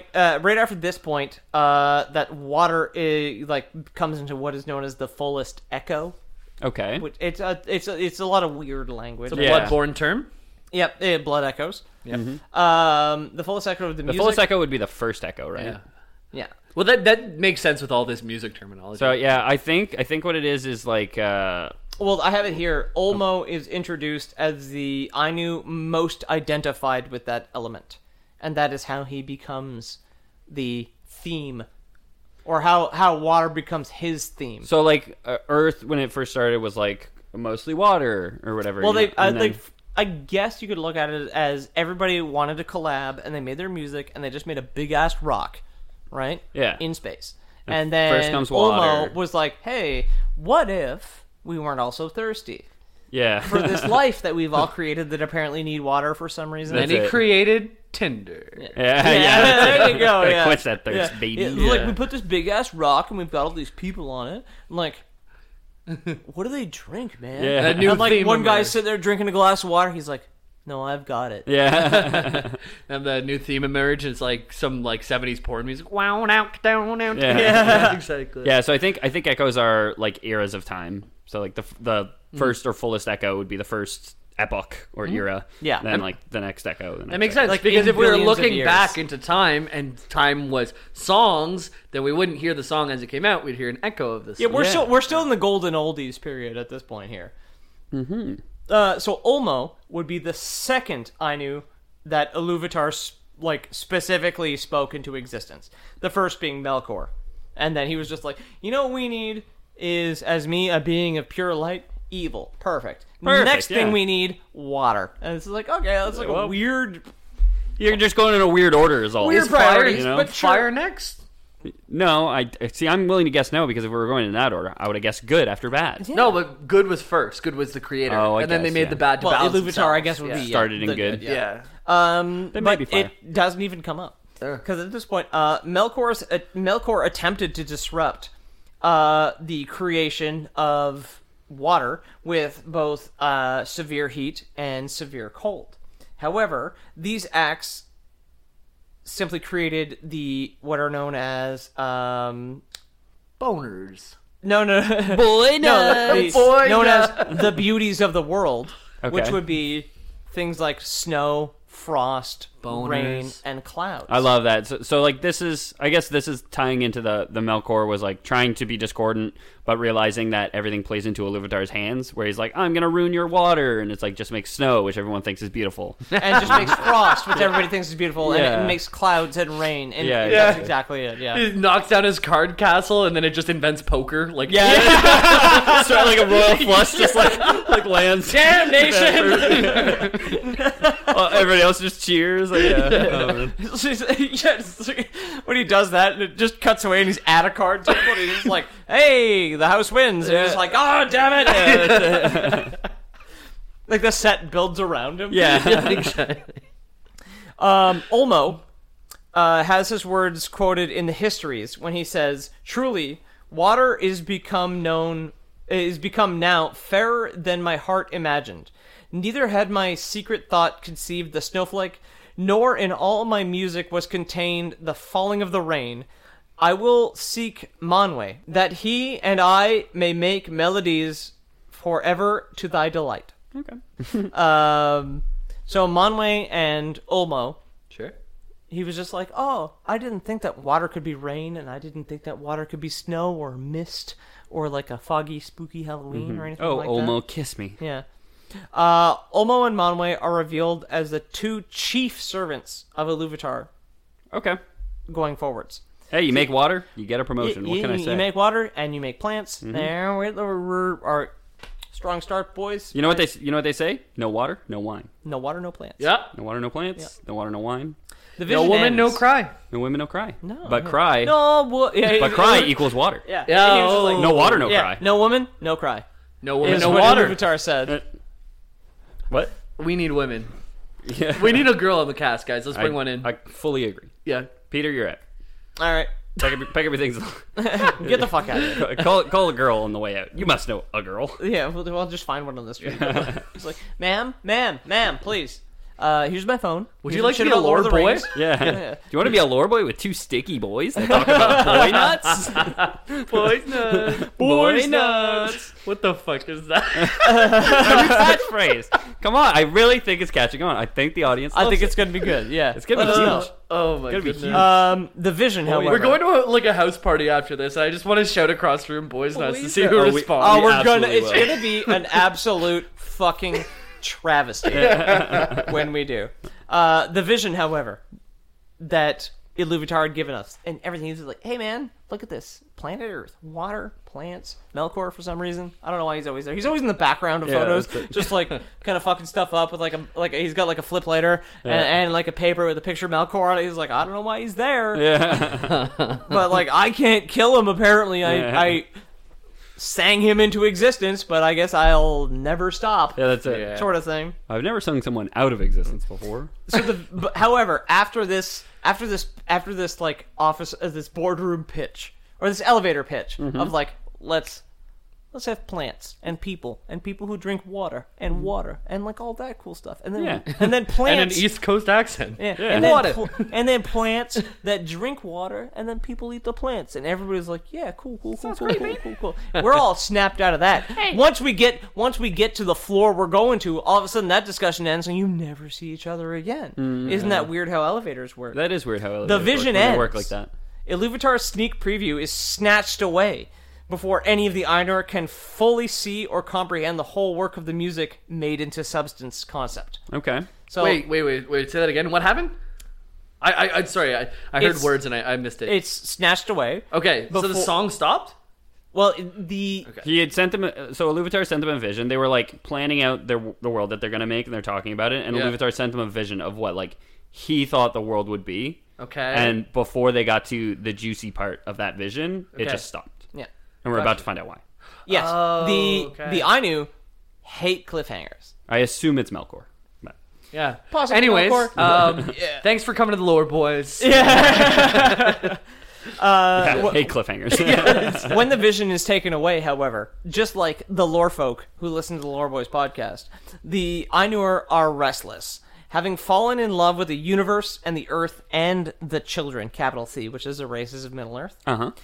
[SPEAKER 3] this point, that water comes into what is known as the fullest echo.
[SPEAKER 4] Okay.
[SPEAKER 3] Which it's a lot of weird language.
[SPEAKER 5] It's a
[SPEAKER 4] Yeah.
[SPEAKER 5] bloodborne term.
[SPEAKER 3] Yep, blood echoes. Yep. The fullest echo of the
[SPEAKER 4] The
[SPEAKER 3] music.
[SPEAKER 4] fullest echo would be the first echo, right?
[SPEAKER 5] Yeah.
[SPEAKER 3] Yeah.
[SPEAKER 5] Well, that makes sense with all this music terminology.
[SPEAKER 4] So yeah, I think what it is like
[SPEAKER 3] Well, I have it here. Olmo is introduced as the Ainu most identified with that element, and that is how he becomes the theme, or how water becomes his theme.
[SPEAKER 4] so like Earth when it first started was like mostly water or whatever.
[SPEAKER 3] Well,
[SPEAKER 4] you know, and then-
[SPEAKER 3] I guess you could look at it as everybody wanted to collab, and they made their music, and they just made a big ass rock, right?
[SPEAKER 4] Yeah.
[SPEAKER 3] In space, and then
[SPEAKER 4] first comes water.
[SPEAKER 3] Olmo was like, "Hey, what if we weren't also thirsty
[SPEAKER 4] yeah.
[SPEAKER 3] for this life that we've all created that apparently need water for some reason?"
[SPEAKER 5] and
[SPEAKER 4] That's
[SPEAKER 5] he
[SPEAKER 4] it.
[SPEAKER 5] created Tinder.
[SPEAKER 4] yeah,
[SPEAKER 3] there you go.
[SPEAKER 4] Gotta
[SPEAKER 3] Yeah.
[SPEAKER 4] quench that thirst,
[SPEAKER 3] Yeah.
[SPEAKER 4] baby.
[SPEAKER 3] Yeah, like we put this big ass rock and we've got all these people on it. I'm like, what do they drink, man?
[SPEAKER 4] Yeah.
[SPEAKER 5] A new
[SPEAKER 3] And like
[SPEAKER 5] theme
[SPEAKER 3] one guy
[SPEAKER 5] emerged.
[SPEAKER 3] sitting there drinking a glass of water. He's like, "No, I've got it."
[SPEAKER 4] Yeah.
[SPEAKER 5] And the new theme emerged. It's like some like 70s porn music. Wow, down, down, down.
[SPEAKER 4] Yeah.
[SPEAKER 5] Exactly.
[SPEAKER 4] Yeah, so I think echoes are like eras of time. So like the first or fullest echo would be the first epoch or era.
[SPEAKER 3] Yeah.
[SPEAKER 4] Then like the next echo. The next
[SPEAKER 5] That makes
[SPEAKER 4] echo.
[SPEAKER 5] sense
[SPEAKER 3] Like,
[SPEAKER 5] because
[SPEAKER 3] in
[SPEAKER 5] if we were
[SPEAKER 3] billions of
[SPEAKER 5] looking
[SPEAKER 3] years.
[SPEAKER 5] back into time and time was songs, then we wouldn't hear the song as it came out. We'd hear an echo of this.
[SPEAKER 3] Yeah, we're
[SPEAKER 4] Yeah.
[SPEAKER 3] still in the golden oldies period at this point here. Mm-hmm. So Olmo would be the second Ainu that Iluvatar specifically spoke into existence. The first being Melkor, and then he was just like, you know what we need is as me a being of pure light, evil, perfect. Next thing
[SPEAKER 4] yeah.
[SPEAKER 3] we need water, and it's like okay, that's like a
[SPEAKER 4] Well,
[SPEAKER 3] weird.
[SPEAKER 4] You're just going in a weird order is all.
[SPEAKER 3] Weird
[SPEAKER 5] Is fire,
[SPEAKER 3] priorities,
[SPEAKER 4] you know?
[SPEAKER 5] but
[SPEAKER 3] sure.
[SPEAKER 5] fire next?
[SPEAKER 4] No, I see. I'm willing to guess no because if we were going in that order, I would have guessed good after bad.
[SPEAKER 5] No, but good was first. Good was the creator.
[SPEAKER 4] Oh, I
[SPEAKER 5] and then they
[SPEAKER 4] guess,
[SPEAKER 5] made
[SPEAKER 4] yeah.
[SPEAKER 5] the bad to
[SPEAKER 3] Well,
[SPEAKER 5] balance
[SPEAKER 3] Iluvatar,
[SPEAKER 5] themselves.
[SPEAKER 3] I guess, would be
[SPEAKER 4] Started in
[SPEAKER 3] the
[SPEAKER 4] good.
[SPEAKER 5] Yeah.
[SPEAKER 4] Then
[SPEAKER 3] but
[SPEAKER 4] maybe fire.
[SPEAKER 3] it doesn't even come up because at this point, Melkor attempted to disrupt the creation of water with both severe heat and severe cold. However, these acts simply created what are known as
[SPEAKER 5] Boners.
[SPEAKER 3] no
[SPEAKER 5] Boy,
[SPEAKER 3] known as the beauties of the world, which
[SPEAKER 4] Okay.
[SPEAKER 3] would be things like snow, frost,
[SPEAKER 5] Boners.
[SPEAKER 3] rain, and clouds.
[SPEAKER 4] I love that. So like I guess this is tying into the Melkor was like trying to be discordant, but realizing that everything plays into Iluvatar's hands, where he's like, I'm gonna ruin your water, and it's like just makes snow, which everyone thinks is beautiful.
[SPEAKER 3] and just makes frost, which everybody thinks is beautiful, and
[SPEAKER 4] Yeah.
[SPEAKER 3] it makes clouds and rain, and
[SPEAKER 4] Yeah,
[SPEAKER 3] that's
[SPEAKER 4] yeah.
[SPEAKER 3] exactly it. Yeah.
[SPEAKER 5] He knocks down his card castle, and then it just invents poker. Like,
[SPEAKER 4] So like a royal flush just like lands.
[SPEAKER 3] Damn nation!
[SPEAKER 4] Everybody else just cheers. Like, yeah. Oh, man.
[SPEAKER 3] When he does that, and it just cuts away, and he's at a card table, and he's just like, "Hey, the house wins." And he's just like, "Oh, damn it!" Like the set builds around him.
[SPEAKER 4] Yeah.
[SPEAKER 5] exactly.
[SPEAKER 3] Olmo has his words quoted in the histories when he says, "Truly, water is become now fairer than my heart imagined. Neither had my secret thought conceived the snowflake, nor in all my music was contained the falling of the rain. I will seek Manwe, that he and I may make melodies forever to thy delight."
[SPEAKER 4] Okay.
[SPEAKER 3] So Manwe and Olmo,
[SPEAKER 5] Sure.
[SPEAKER 3] he was just like, "Oh, I didn't think that water could be rain, and I didn't think that water could be snow or mist or like a foggy, spooky Halloween or anything
[SPEAKER 4] Oh,
[SPEAKER 3] like
[SPEAKER 4] Olmo, kiss me.
[SPEAKER 3] that." Yeah. Olmo and Manwe are revealed as the two chief servants of Iluvatar
[SPEAKER 4] Okay.
[SPEAKER 3] going forwards.
[SPEAKER 4] Hey, you make water, you get a promotion. What can I say?
[SPEAKER 3] You make water and you make plants. There, we're our strong start, boys.
[SPEAKER 4] You know what they say? No water, no wine.
[SPEAKER 3] No water, no plants.
[SPEAKER 5] Yeah.
[SPEAKER 4] No water, no plants. No water, no wine.
[SPEAKER 3] The
[SPEAKER 5] No
[SPEAKER 3] vision
[SPEAKER 5] woman, no
[SPEAKER 3] ends.
[SPEAKER 5] cry.
[SPEAKER 4] No women, no cry.
[SPEAKER 3] No,
[SPEAKER 4] But
[SPEAKER 3] yeah.
[SPEAKER 4] cry.
[SPEAKER 3] No,
[SPEAKER 4] But cry equals water.
[SPEAKER 3] Yeah.
[SPEAKER 5] Yeah,
[SPEAKER 3] He was just like,
[SPEAKER 4] No water, no
[SPEAKER 3] yeah,
[SPEAKER 4] cry.
[SPEAKER 3] no woman, no cry.
[SPEAKER 5] No woman,
[SPEAKER 3] Is
[SPEAKER 5] no
[SPEAKER 3] what
[SPEAKER 5] water.
[SPEAKER 3] Iluvatar said.
[SPEAKER 4] What?
[SPEAKER 5] We need women.
[SPEAKER 4] Yeah.
[SPEAKER 5] We need a girl on the cast, guys. Let's bring one in.
[SPEAKER 4] I fully agree.
[SPEAKER 5] Yeah.
[SPEAKER 4] Peter, you're it.
[SPEAKER 3] All right,
[SPEAKER 4] Pack everything's.
[SPEAKER 3] get the fuck out of here.
[SPEAKER 4] call a girl on the way out. You must know a girl.
[SPEAKER 3] Yeah, we'll just find one on the street. It's like, ma'am, please. Here's my phone.
[SPEAKER 5] Would
[SPEAKER 3] Here's
[SPEAKER 5] you like
[SPEAKER 3] shit
[SPEAKER 5] to be a
[SPEAKER 3] about Lord
[SPEAKER 5] lore
[SPEAKER 3] of the
[SPEAKER 5] boy?
[SPEAKER 3] Rings.
[SPEAKER 4] Yeah. Do you want to be a lore boy with two sticky boys that talk about boy nuts?
[SPEAKER 5] Boys nuts.
[SPEAKER 4] Boy nuts.
[SPEAKER 5] What the fuck is that?
[SPEAKER 4] Every catchphrase. Come on, I really think it's catching on. I think the audience.
[SPEAKER 3] I think
[SPEAKER 4] loves
[SPEAKER 3] it's gonna be good. Yeah,
[SPEAKER 4] It's gonna be
[SPEAKER 3] Let us
[SPEAKER 4] huge.
[SPEAKER 5] Oh my
[SPEAKER 4] Gotta be
[SPEAKER 5] goodness.
[SPEAKER 4] huge.
[SPEAKER 3] The vision, however,
[SPEAKER 5] We're going to a house party after this, and I just want to shout across the room, boys nuts, to see who
[SPEAKER 4] Oh, we-
[SPEAKER 5] responds.
[SPEAKER 3] Oh,
[SPEAKER 4] We
[SPEAKER 3] we're gonna.
[SPEAKER 4] absolutely
[SPEAKER 3] It's
[SPEAKER 4] will.
[SPEAKER 3] gonna be an absolute fucking travesty when we do. The vision, however, that Iluvatar had given us, and everything. He was like, "Hey, man, look at this: planet Earth, water, plants, Melkor." For some reason, I don't know why he's always there. He's always in the background of
[SPEAKER 4] Yeah,
[SPEAKER 3] photos,
[SPEAKER 4] that's it.
[SPEAKER 3] just like kind of fucking stuff up with he's got like a flip lighter and like a paper with a picture of Melkor on it. He's like, I don't know why he's there.
[SPEAKER 4] Yeah.
[SPEAKER 3] But like I can't kill him. Apparently,
[SPEAKER 4] Yeah.
[SPEAKER 3] I sang him into existence, but I guess I'll never stop.
[SPEAKER 4] Yeah, that's it.
[SPEAKER 5] Yeah.
[SPEAKER 3] Sort of thing.
[SPEAKER 4] I've never sung someone out of existence before.
[SPEAKER 3] So however, after this like office, this boardroom pitch or this elevator pitch of like let's have plants and people who drink water and like all that cool stuff, and then
[SPEAKER 4] Yeah.
[SPEAKER 3] and then
[SPEAKER 5] and
[SPEAKER 3] plants.
[SPEAKER 5] an East Coast accent.
[SPEAKER 3] Yeah.
[SPEAKER 4] Yeah.
[SPEAKER 3] And, then
[SPEAKER 5] Water.
[SPEAKER 3] and then plants that drink water, and then people eat the plants, and everybody's like, "Yeah, cool. We're all snapped out of that. Once we get to the floor we're going to, all of a sudden that discussion ends, and you never see each other again. Isn't that weird how elevators work?
[SPEAKER 4] That is weird how
[SPEAKER 3] The
[SPEAKER 4] elevators
[SPEAKER 3] vision
[SPEAKER 4] work when they
[SPEAKER 3] ends.
[SPEAKER 4] work like that.
[SPEAKER 3] Iluvatar's sneak preview is snatched away before any of the Ainur can fully see or comprehend the whole work of the music made into substance concept.
[SPEAKER 4] Okay.
[SPEAKER 3] So
[SPEAKER 5] Wait. Say that again. What happened? I'm sorry. I heard
[SPEAKER 3] It's-
[SPEAKER 5] words and I missed it.
[SPEAKER 3] it's snatched away.
[SPEAKER 5] Okay, so the
[SPEAKER 3] before-
[SPEAKER 5] song stopped?
[SPEAKER 3] Well, the
[SPEAKER 4] He had sent them. So Iluvatar sent them a vision. They were like planning out the world that they're gonna make, and they're talking about it. And
[SPEAKER 5] Yeah.
[SPEAKER 4] Iluvatar sent them a vision of what like he thought the world would be.
[SPEAKER 5] Okay.
[SPEAKER 4] And before they got to the juicy part of that vision, it
[SPEAKER 5] Okay.
[SPEAKER 4] just stopped.
[SPEAKER 3] yeah,
[SPEAKER 4] And we're about to find out why.
[SPEAKER 3] yes,
[SPEAKER 5] okay.
[SPEAKER 3] the Ainu hate cliffhangers.
[SPEAKER 4] I assume it's Melkor. But
[SPEAKER 5] Yeah.
[SPEAKER 3] Possibly
[SPEAKER 5] Anyways,
[SPEAKER 3] Melkor.
[SPEAKER 5] thanks for coming to the lower boys.
[SPEAKER 4] Hate cliffhangers.
[SPEAKER 3] When the vision is taken away, however, just like the lore folk who listen to the Lore Boys podcast, the Ainur are restless, having fallen in love with the universe and the earth and the children, capital C, which is the races of Middle-earth.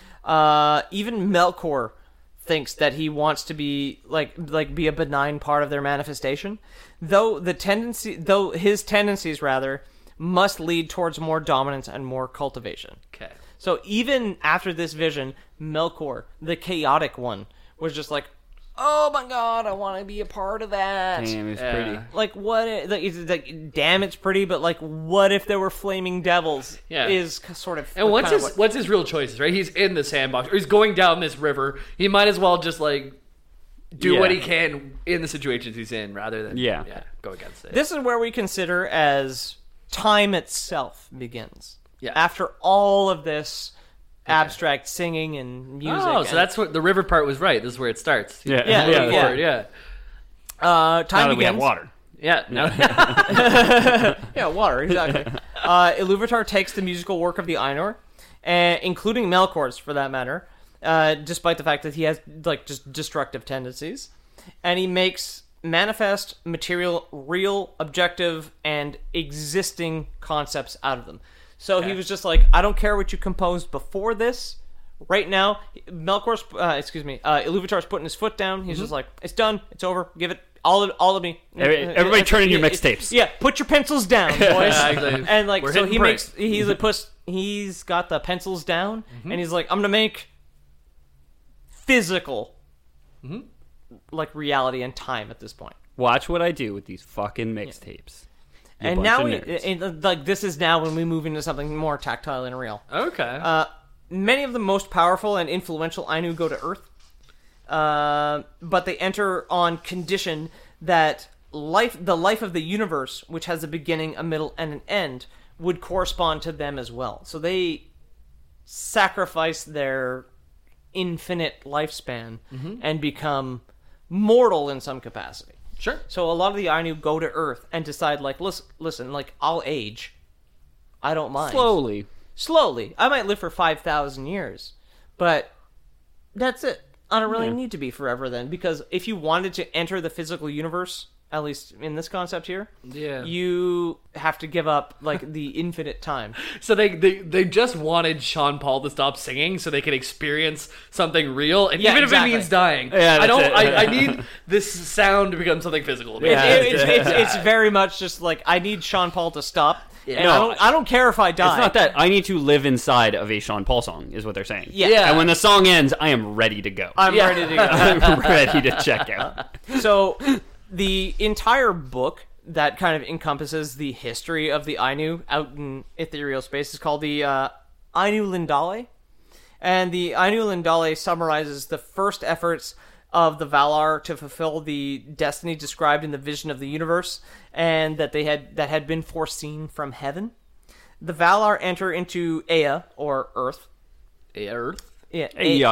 [SPEAKER 3] Even Melkor thinks that he wants to be be a benign part of their manifestation, though his tendencies must lead towards more dominance and more cultivation.
[SPEAKER 5] Okay.
[SPEAKER 3] So even after this vision, Melkor, the chaotic one, was just like, oh my god, I want to be a part of that.
[SPEAKER 4] Damn, it's pretty.
[SPEAKER 3] Like, what? Damn, it's pretty, but like, what if there were flaming devils?
[SPEAKER 5] Yeah.
[SPEAKER 3] Is sort of.
[SPEAKER 5] And what's his real choices, right? He's in the sandbox, or he's going down this river. He might as well just like do what he can in the situations he's in, rather than go against it.
[SPEAKER 3] This is where we consider as time itself begins.
[SPEAKER 5] Yeah.
[SPEAKER 3] After all of this abstract singing and music.
[SPEAKER 5] Oh, so that's what the river part was right. This is where it starts.
[SPEAKER 4] Yeah.
[SPEAKER 3] Yeah. Time
[SPEAKER 4] Now that
[SPEAKER 3] begins.
[SPEAKER 4] we have water.
[SPEAKER 5] Yeah. No.
[SPEAKER 3] Yeah, water, exactly. Iluvatar takes the musical work of the Ainur, including Melkor's for that matter, despite the fact that he has like just destructive tendencies, and he makes manifest, material, real, objective, and existing concepts out of them. So he was just like, I don't care what you composed before this. Right now, Iluvatar's putting his foot down. He's just like, it's done. It's over. Give it all of me.
[SPEAKER 4] Everybody turn in your mixtapes.
[SPEAKER 3] Yeah, put your pencils down, boys.
[SPEAKER 5] Exactly.
[SPEAKER 3] And like,
[SPEAKER 5] We're
[SPEAKER 3] so
[SPEAKER 5] hitting print.
[SPEAKER 3] he's got the pencils down, and he's like, I'm gonna make physical, like reality and time at this point.
[SPEAKER 4] Watch what I do with these fucking mixtapes. You
[SPEAKER 3] And
[SPEAKER 4] bunch
[SPEAKER 3] now,
[SPEAKER 4] of nerds.
[SPEAKER 3] like, this is now when we move into something more tactile and real.
[SPEAKER 5] Okay.
[SPEAKER 3] Many of the most powerful and influential Ainu go to Earth, but they enter on condition that the life of the universe, which has a beginning, a middle, and an end, would correspond to them as well. So they sacrifice their infinite lifespan and become mortal in some capacity.
[SPEAKER 5] Sure.
[SPEAKER 3] So a lot of the Ainu go to Earth and decide, like, listen, like, I'll age. I don't mind. Slowly. I might live for 5,000 years, but that's it. I don't really need to be forever then, because if you wanted to enter the physical universe, at least in this concept here, you have to give up, like, the infinite time.
[SPEAKER 5] So they just wanted Sean Paul to stop singing so they could experience something real, and even if it means dying.
[SPEAKER 4] Yeah,
[SPEAKER 5] I need this sound to become something physical.
[SPEAKER 3] It's very much just like, I need Sean Paul to stop. And I don't care if I die.
[SPEAKER 4] It's not that. I need to live inside of a Sean Paul song, is what they're saying.
[SPEAKER 3] Yeah.
[SPEAKER 4] And when the song ends, I am ready to go.
[SPEAKER 3] I'm ready to go.
[SPEAKER 4] I'm ready to check out.
[SPEAKER 3] So, the entire book that kind of encompasses the history of the Ainu out in ethereal space is called the Ainu Lindale. And the Ainu Lindale summarizes the first efforts of the Valar to fulfill the destiny described in the vision of the universe, and that had been foreseen from heaven. The Valar enter into Ea, or Earth.
[SPEAKER 5] Earth.
[SPEAKER 3] Yeah,
[SPEAKER 4] Ea.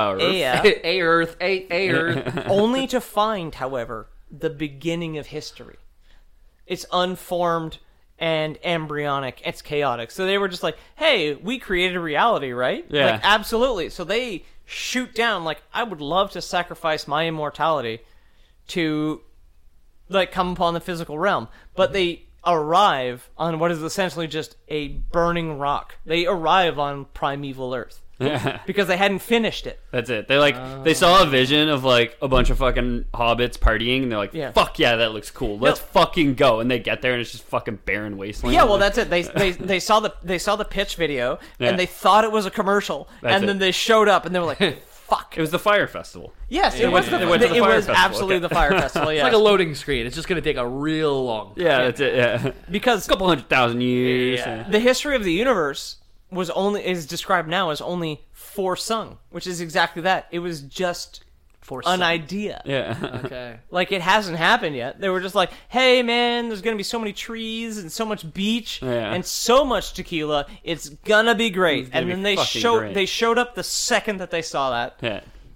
[SPEAKER 5] Earth.
[SPEAKER 3] only to find, however, the beginning of history. It's unformed and embryonic. It's chaotic. So they were just like, hey, we created reality, right?
[SPEAKER 4] Yeah.
[SPEAKER 3] Like, absolutely. So they shoot down, like, I would love to sacrifice my immortality to, like, come upon the physical realm. But they arrive on what is essentially just a burning rock. They arrive on primeval Earth. Because they hadn't finished it.
[SPEAKER 4] That's it. They saw a vision of like a bunch of fucking hobbits partying, and they're like, "Fuck yeah, that looks cool. Let's fucking go." And they get there, and it's just fucking barren wasteland.
[SPEAKER 3] Yeah, well, that's it. They saw the pitch video, and they thought it was a commercial, and then they showed up, and they were like, "Fuck!"
[SPEAKER 4] It was the Fire Festival.
[SPEAKER 3] Yes, it was
[SPEAKER 4] They went to the Fire Festival.
[SPEAKER 3] absolutely the Fire Festival. Yeah,
[SPEAKER 5] It's like a loading screen. It's just going to take a real long time.
[SPEAKER 4] Yeah, that's it. Yeah,
[SPEAKER 3] because
[SPEAKER 4] a couple 100,000 years.
[SPEAKER 5] Yeah.
[SPEAKER 3] the history of the universe is described now as only forsung, which is exactly that. It was just an idea.
[SPEAKER 4] Yeah.
[SPEAKER 5] Okay.
[SPEAKER 3] Like, it hasn't happened yet. They were just like, hey, man, there's going to be so many trees and so much beach and so much tequila. It's going to be great. And then they showed up the second that they saw that.
[SPEAKER 4] Yeah.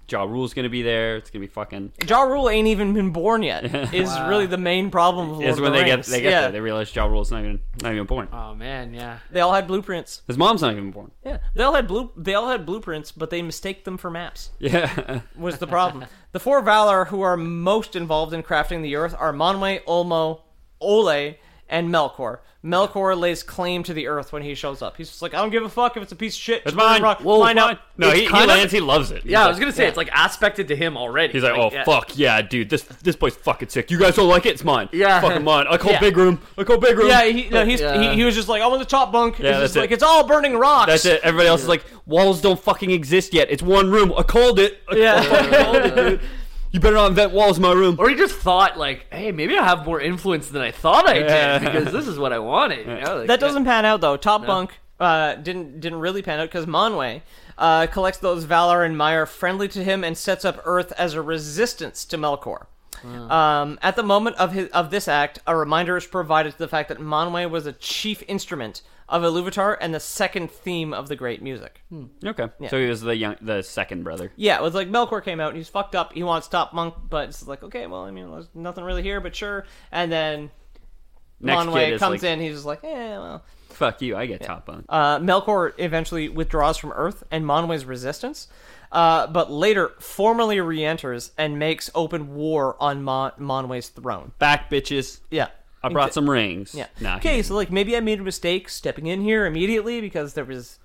[SPEAKER 4] Ja Rule's gonna be there. It's gonna be fucking.
[SPEAKER 3] Ja Rule ain't even been born yet. Is really the main problem of Lord
[SPEAKER 4] Is
[SPEAKER 3] of
[SPEAKER 4] when
[SPEAKER 3] the
[SPEAKER 4] they
[SPEAKER 3] Rings.
[SPEAKER 4] get there. They realize Ja Rule's not even born.
[SPEAKER 5] Oh man, yeah.
[SPEAKER 3] They all had blueprints.
[SPEAKER 4] His mom's not even born.
[SPEAKER 3] Yeah, they all had blueprints, but they mistake them for maps.
[SPEAKER 4] Yeah.
[SPEAKER 3] Was the problem. The 4 Valar who are most involved in crafting the Earth are Manwë, Ulmo, Ole, and Melkor. Melkor lays claim to the Earth when he shows up. He's just like, I don't give a fuck if it's a piece of shit.
[SPEAKER 4] It's mine.
[SPEAKER 3] Well, mine out.
[SPEAKER 4] No, he
[SPEAKER 5] kind of-
[SPEAKER 4] lands. He loves it. He's
[SPEAKER 5] Yeah, I
[SPEAKER 4] like-
[SPEAKER 5] was gonna say it's like aspected to him already.
[SPEAKER 4] He's like, oh
[SPEAKER 5] yeah.
[SPEAKER 4] fuck yeah, dude, this place fucking sick. You guys don't like it? It's mine.
[SPEAKER 5] Yeah.
[SPEAKER 4] Fucking mine. I call
[SPEAKER 3] Yeah.
[SPEAKER 4] big room.
[SPEAKER 3] Yeah,
[SPEAKER 5] Yeah.
[SPEAKER 3] he was just like, I'm on the top bunk.
[SPEAKER 4] Yeah,
[SPEAKER 3] It's just
[SPEAKER 4] that's it.
[SPEAKER 3] like, it's all burning rocks.
[SPEAKER 4] That's it. Everybody else is like, walls don't fucking exist yet. It's one room. I called it. I fucking called it, dude. You better not invent walls in my room.
[SPEAKER 5] Or he just thought like, hey, maybe I have more influence than I thought I
[SPEAKER 4] Yeah.
[SPEAKER 5] did because this is what I wanted. You know? Like,
[SPEAKER 3] That doesn't pan out though. Top Bunk didn't really pan out because Manwë collects those Valar and Maiar friendly to him and sets up Earth as a resistance to Melkor. At the moment of this act, a reminder is provided to the fact that Manwë was a chief instrument of Iluvatar and the second theme of the great music.
[SPEAKER 4] Okay. So he was the second brother.
[SPEAKER 3] Yeah, it was like Melkor came out and he's fucked up. He wants Top Monk, but it's like, okay, well, I mean, there's nothing really here, but sure. And then
[SPEAKER 4] Next kid
[SPEAKER 3] Manwë
[SPEAKER 4] is
[SPEAKER 3] comes
[SPEAKER 4] like,
[SPEAKER 3] in, he's just like, well.
[SPEAKER 4] fuck you, I get top bunk.
[SPEAKER 3] Melkor eventually withdraws from Earth and Manwë's resistance, but later formally re-enters and makes open war on Manwë's throne.
[SPEAKER 4] Back, bitches.
[SPEAKER 3] Yeah.
[SPEAKER 4] I brought some rings.
[SPEAKER 3] Yeah.
[SPEAKER 4] Nah,
[SPEAKER 3] Okay, so like maybe I made a mistake stepping in here immediately because there was,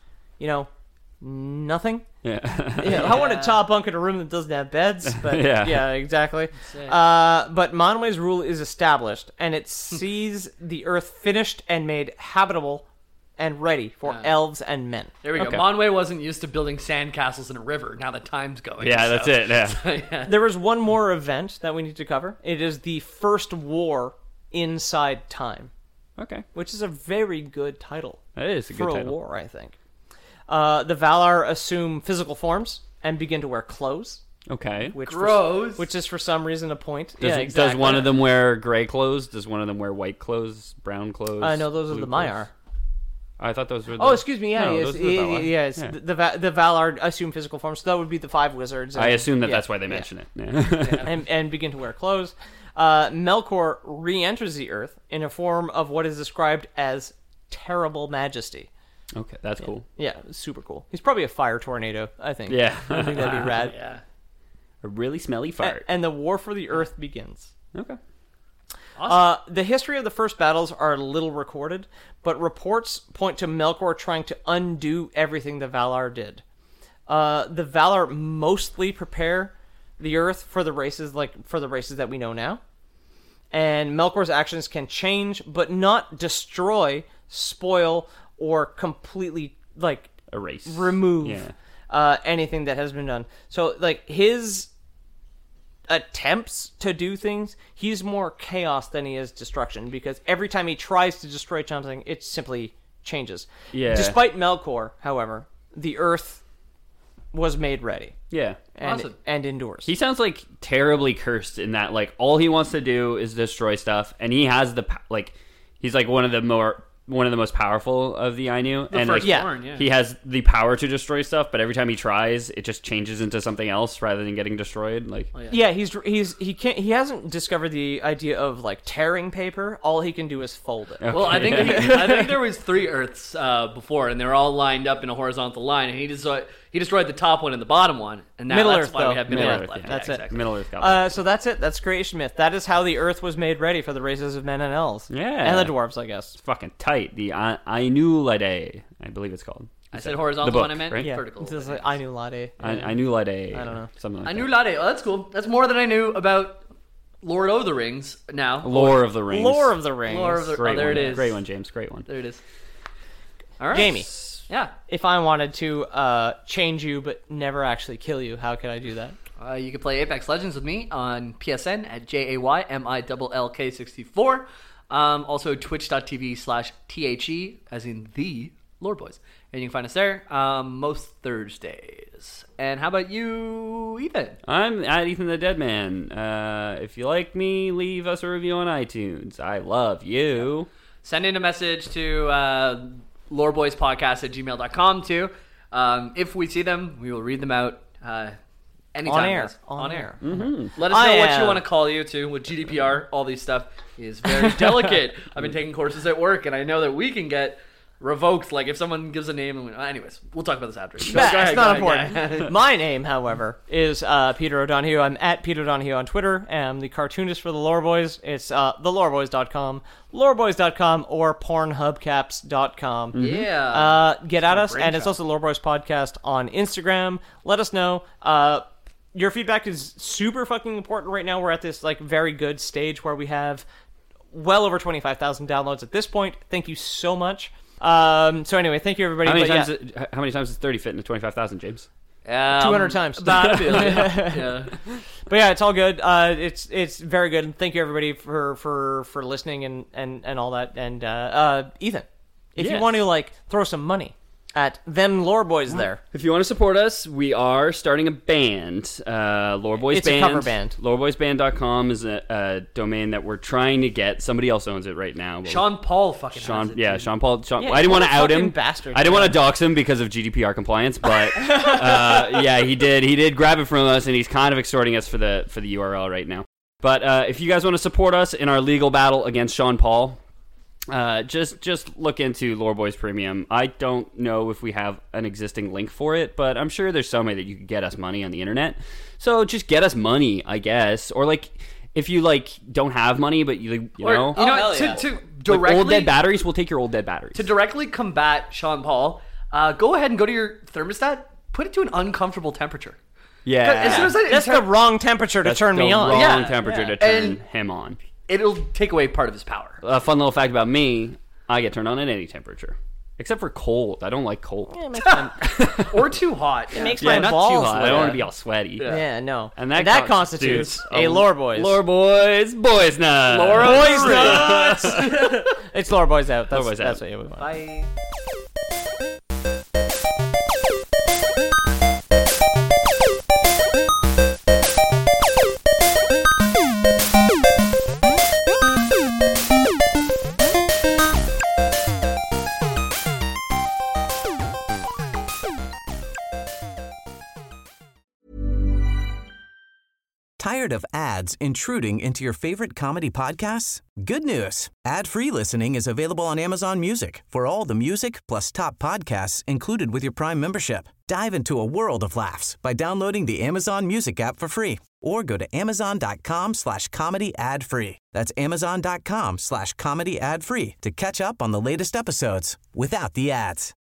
[SPEAKER 3] nothing.
[SPEAKER 4] Yeah.
[SPEAKER 3] Yeah, I want a top bunk in a room that doesn't have beds, but
[SPEAKER 4] Yeah.
[SPEAKER 3] yeah, exactly. But Manwë's rule is established, and it sees the Earth finished and made habitable and ready for elves and men.
[SPEAKER 5] There we go.
[SPEAKER 4] Okay.
[SPEAKER 5] Manwë wasn't used to building sandcastles in a river. Now the time's going.
[SPEAKER 4] Yeah,
[SPEAKER 5] so.
[SPEAKER 4] that's it. Yeah.
[SPEAKER 3] There is one more event that we need to cover. It is the first war inside time,
[SPEAKER 4] Okay.
[SPEAKER 3] which is a very good title
[SPEAKER 4] That is a
[SPEAKER 3] for
[SPEAKER 4] good
[SPEAKER 3] a
[SPEAKER 4] title.
[SPEAKER 3] war, I think. The Valar assume physical forms and begin to wear clothes.
[SPEAKER 4] Okay.
[SPEAKER 3] Which
[SPEAKER 5] Gross.
[SPEAKER 3] which is for some reason a point.
[SPEAKER 4] Does,
[SPEAKER 3] yeah,
[SPEAKER 4] does
[SPEAKER 3] exactly.
[SPEAKER 4] one of them wear gray clothes? Does one of them wear white clothes, brown clothes?
[SPEAKER 3] No, those are
[SPEAKER 4] blue
[SPEAKER 3] the
[SPEAKER 4] clothes?
[SPEAKER 3] Maiar.
[SPEAKER 4] I thought those were the...
[SPEAKER 3] Oh, excuse me. Yeah,
[SPEAKER 4] No,
[SPEAKER 3] yes,
[SPEAKER 4] those are the Valar.
[SPEAKER 3] yes.
[SPEAKER 4] Yeah.
[SPEAKER 3] The Valar assume physical forms, so that would be the 5 wizards.
[SPEAKER 4] I
[SPEAKER 3] and-
[SPEAKER 4] assume that
[SPEAKER 3] yeah,
[SPEAKER 4] that's why they
[SPEAKER 3] yeah.
[SPEAKER 4] mention it. Yeah.
[SPEAKER 3] and begin to wear clothes. Melkor re-enters the Earth in a form of what is described as terrible majesty.
[SPEAKER 4] Okay, that's cool.
[SPEAKER 3] Yeah, super cool. He's probably a fire tornado, I think.
[SPEAKER 4] Yeah.
[SPEAKER 3] I think that'd be rad.
[SPEAKER 5] Yeah.
[SPEAKER 4] A really smelly fart.
[SPEAKER 3] And the war for the Earth begins.
[SPEAKER 4] Okay.
[SPEAKER 3] The history of the first battles are little recorded, but reports point to Melkor trying to undo everything the Valar did. The Valar mostly prepare the Earth for the races that we know now. And Melkor's actions can change, but not destroy, spoil, or completely
[SPEAKER 4] Erase.
[SPEAKER 3] remove
[SPEAKER 4] Yeah.
[SPEAKER 3] anything that has been done. So his attempts to do things, he's more chaos than he is destruction, because every time he tries to destroy something, it simply changes.
[SPEAKER 4] Yeah.
[SPEAKER 3] Despite Melkor, however, the Earth was made ready
[SPEAKER 4] Yeah.
[SPEAKER 5] Awesome.
[SPEAKER 3] and endures.
[SPEAKER 4] He sounds like terribly cursed in that all he wants to do is destroy stuff, and he has he's like one of the most powerful of the Ainu, and
[SPEAKER 5] firstborn, yeah.
[SPEAKER 4] he has the power to destroy stuff, but every time he tries, it just changes into something else rather than getting destroyed.
[SPEAKER 3] Yeah, he hasn't discovered the idea of tearing paper. All he can do is fold it.
[SPEAKER 5] Well, I think there was 3 Earths before, and they're all lined up in a horizontal line, and he destroyed the top one and the bottom one, and now
[SPEAKER 3] Middle
[SPEAKER 5] that's
[SPEAKER 3] Earth,
[SPEAKER 5] why
[SPEAKER 3] though.
[SPEAKER 5] we have Middle
[SPEAKER 3] Middle
[SPEAKER 5] Earth
[SPEAKER 3] Earth,
[SPEAKER 5] left.
[SPEAKER 3] yeah. That's it.
[SPEAKER 5] exactly.
[SPEAKER 4] Middle Earth got
[SPEAKER 3] So that's it. That's creation myth. That is how the Earth was made ready for the races of men and elves.
[SPEAKER 4] Yeah.
[SPEAKER 3] And the dwarves, I guess.
[SPEAKER 4] fucking tight. The Ainulade, I believe it's called.
[SPEAKER 5] I said horizontal
[SPEAKER 4] The book,
[SPEAKER 5] when I meant
[SPEAKER 4] right?
[SPEAKER 3] Yeah.
[SPEAKER 5] vertical.
[SPEAKER 3] It's just like Ainulade.
[SPEAKER 4] Ainulade.
[SPEAKER 3] I don't know.
[SPEAKER 4] Something like
[SPEAKER 5] I
[SPEAKER 4] that.
[SPEAKER 5] knew Lade. Oh, that's cool. That's more than I knew about Lord of the Rings now.
[SPEAKER 4] Lore of the Rings.
[SPEAKER 3] Lore of the Rings.
[SPEAKER 5] Lore of the
[SPEAKER 4] Great
[SPEAKER 5] there
[SPEAKER 4] one.
[SPEAKER 5] it is.
[SPEAKER 4] Great one, James. Great one.
[SPEAKER 5] There it is. All right.
[SPEAKER 3] Jamie,
[SPEAKER 5] Yeah.
[SPEAKER 3] if I wanted to change you but never actually kill you, how could I do that?
[SPEAKER 5] You can play Apex Legends with me on PSN at JAYMILLK64. Also twitch.tv/THE, as in the Lord Boys. And you can find us there most Thursdays. And how about you, Ethan?
[SPEAKER 4] I'm at Ethan the Dead Man. If you like me, leave us a review on iTunes. I love you.
[SPEAKER 5] Send in a message to loreboyspodcast@gmail.com too. If we see them, we will read them out. Anytime,
[SPEAKER 3] on air.
[SPEAKER 5] guys.
[SPEAKER 3] On air.
[SPEAKER 5] Let us know what you want to call you to with GDPR. All these stuff is very delicate. I've been taking courses at work, and I know that we can get revoked. Like if someone gives a name, and anyways, we'll talk about this after.
[SPEAKER 3] It's not important. My name, however, is Peter O'Donohue. I'm at Peter O'Donohue on Twitter. I'm the cartoonist for the Lore Boys. It's theloreboys.com, loreboys.com, or pornhubcaps.com.
[SPEAKER 5] Yeah.
[SPEAKER 3] Get at us, and it's also the Lore Boys Podcast on Instagram. Let us know. Your feedback is super fucking important right now. We're at this like very good stage where we have well over 25,000 downloads at this point. Thank you so much. So anyway, thank you everybody.
[SPEAKER 4] How many times does 30 fit into 25,000, James?
[SPEAKER 3] 200 times.
[SPEAKER 5] About a billion. Yeah.
[SPEAKER 3] But yeah, it's all good. It's very good. And thank you everybody for listening and all that. And Ethan, if you want to like throw some money at them Lore Boys there.
[SPEAKER 4] If you want to support us, we are starting a band, Lore Boys
[SPEAKER 3] It's
[SPEAKER 4] Band.
[SPEAKER 3] a cover band.
[SPEAKER 4] Loreboysband.com is a domain that we're trying to get. Somebody else owns it right now.
[SPEAKER 5] Sean Paul fucking has it, dude.
[SPEAKER 4] Sean Paul.
[SPEAKER 3] Yeah,
[SPEAKER 4] I didn't want to out him.
[SPEAKER 3] Bastard,
[SPEAKER 4] I didn't want to dox him because of GDPR compliance, but yeah, he did grab it from us, and he's kind of extorting us for the URL right now. But if you guys want to support us in our legal battle against Sean Paul, just look into Lore Boys Premium. I don't know if we have an existing link for it, but I'm sure there's some way that you could get us money on the internet. So just get us money, I guess. Or like if you like don't have money, but you know,
[SPEAKER 5] to directly
[SPEAKER 4] like old dead batteries, we'll take your old dead batteries.
[SPEAKER 5] To directly combat Sean Paul, go ahead and go to your thermostat, put it to an uncomfortable temperature.
[SPEAKER 4] Yeah,
[SPEAKER 5] As soon as
[SPEAKER 3] That's the wrong temperature to turn me on.
[SPEAKER 4] Wrong temperature to turn
[SPEAKER 5] And-
[SPEAKER 4] him on.
[SPEAKER 5] it'll take away part of his power.
[SPEAKER 4] A fun little fact about me: I get turned on at any temperature, except for cold. I don't like cold.
[SPEAKER 3] It makes my,
[SPEAKER 5] Or too hot.
[SPEAKER 3] it makes
[SPEAKER 4] Yeah,
[SPEAKER 3] my
[SPEAKER 4] not
[SPEAKER 3] balls
[SPEAKER 4] too hot. I don't want to
[SPEAKER 3] wet.
[SPEAKER 4] be all sweaty.
[SPEAKER 3] Yeah, no.
[SPEAKER 4] And that
[SPEAKER 3] constitutes a Lore Boys.
[SPEAKER 4] Lore Boys, boys night.
[SPEAKER 3] Lore Boys nuts. It's Lore Boys out. That's,
[SPEAKER 4] Lore Boys
[SPEAKER 3] that's
[SPEAKER 4] out.
[SPEAKER 3] what we want.
[SPEAKER 5] Bye.
[SPEAKER 6] Tired of ads intruding into your favorite comedy podcasts? Good news. Ad-free listening is available on Amazon Music for all the music plus top podcasts included with your Prime membership. Dive into a world of laughs by downloading the Amazon Music app for free or go to amazon.com/comedy ad-free. That's amazon.com/comedy ad-free to catch up on the latest episodes without the ads.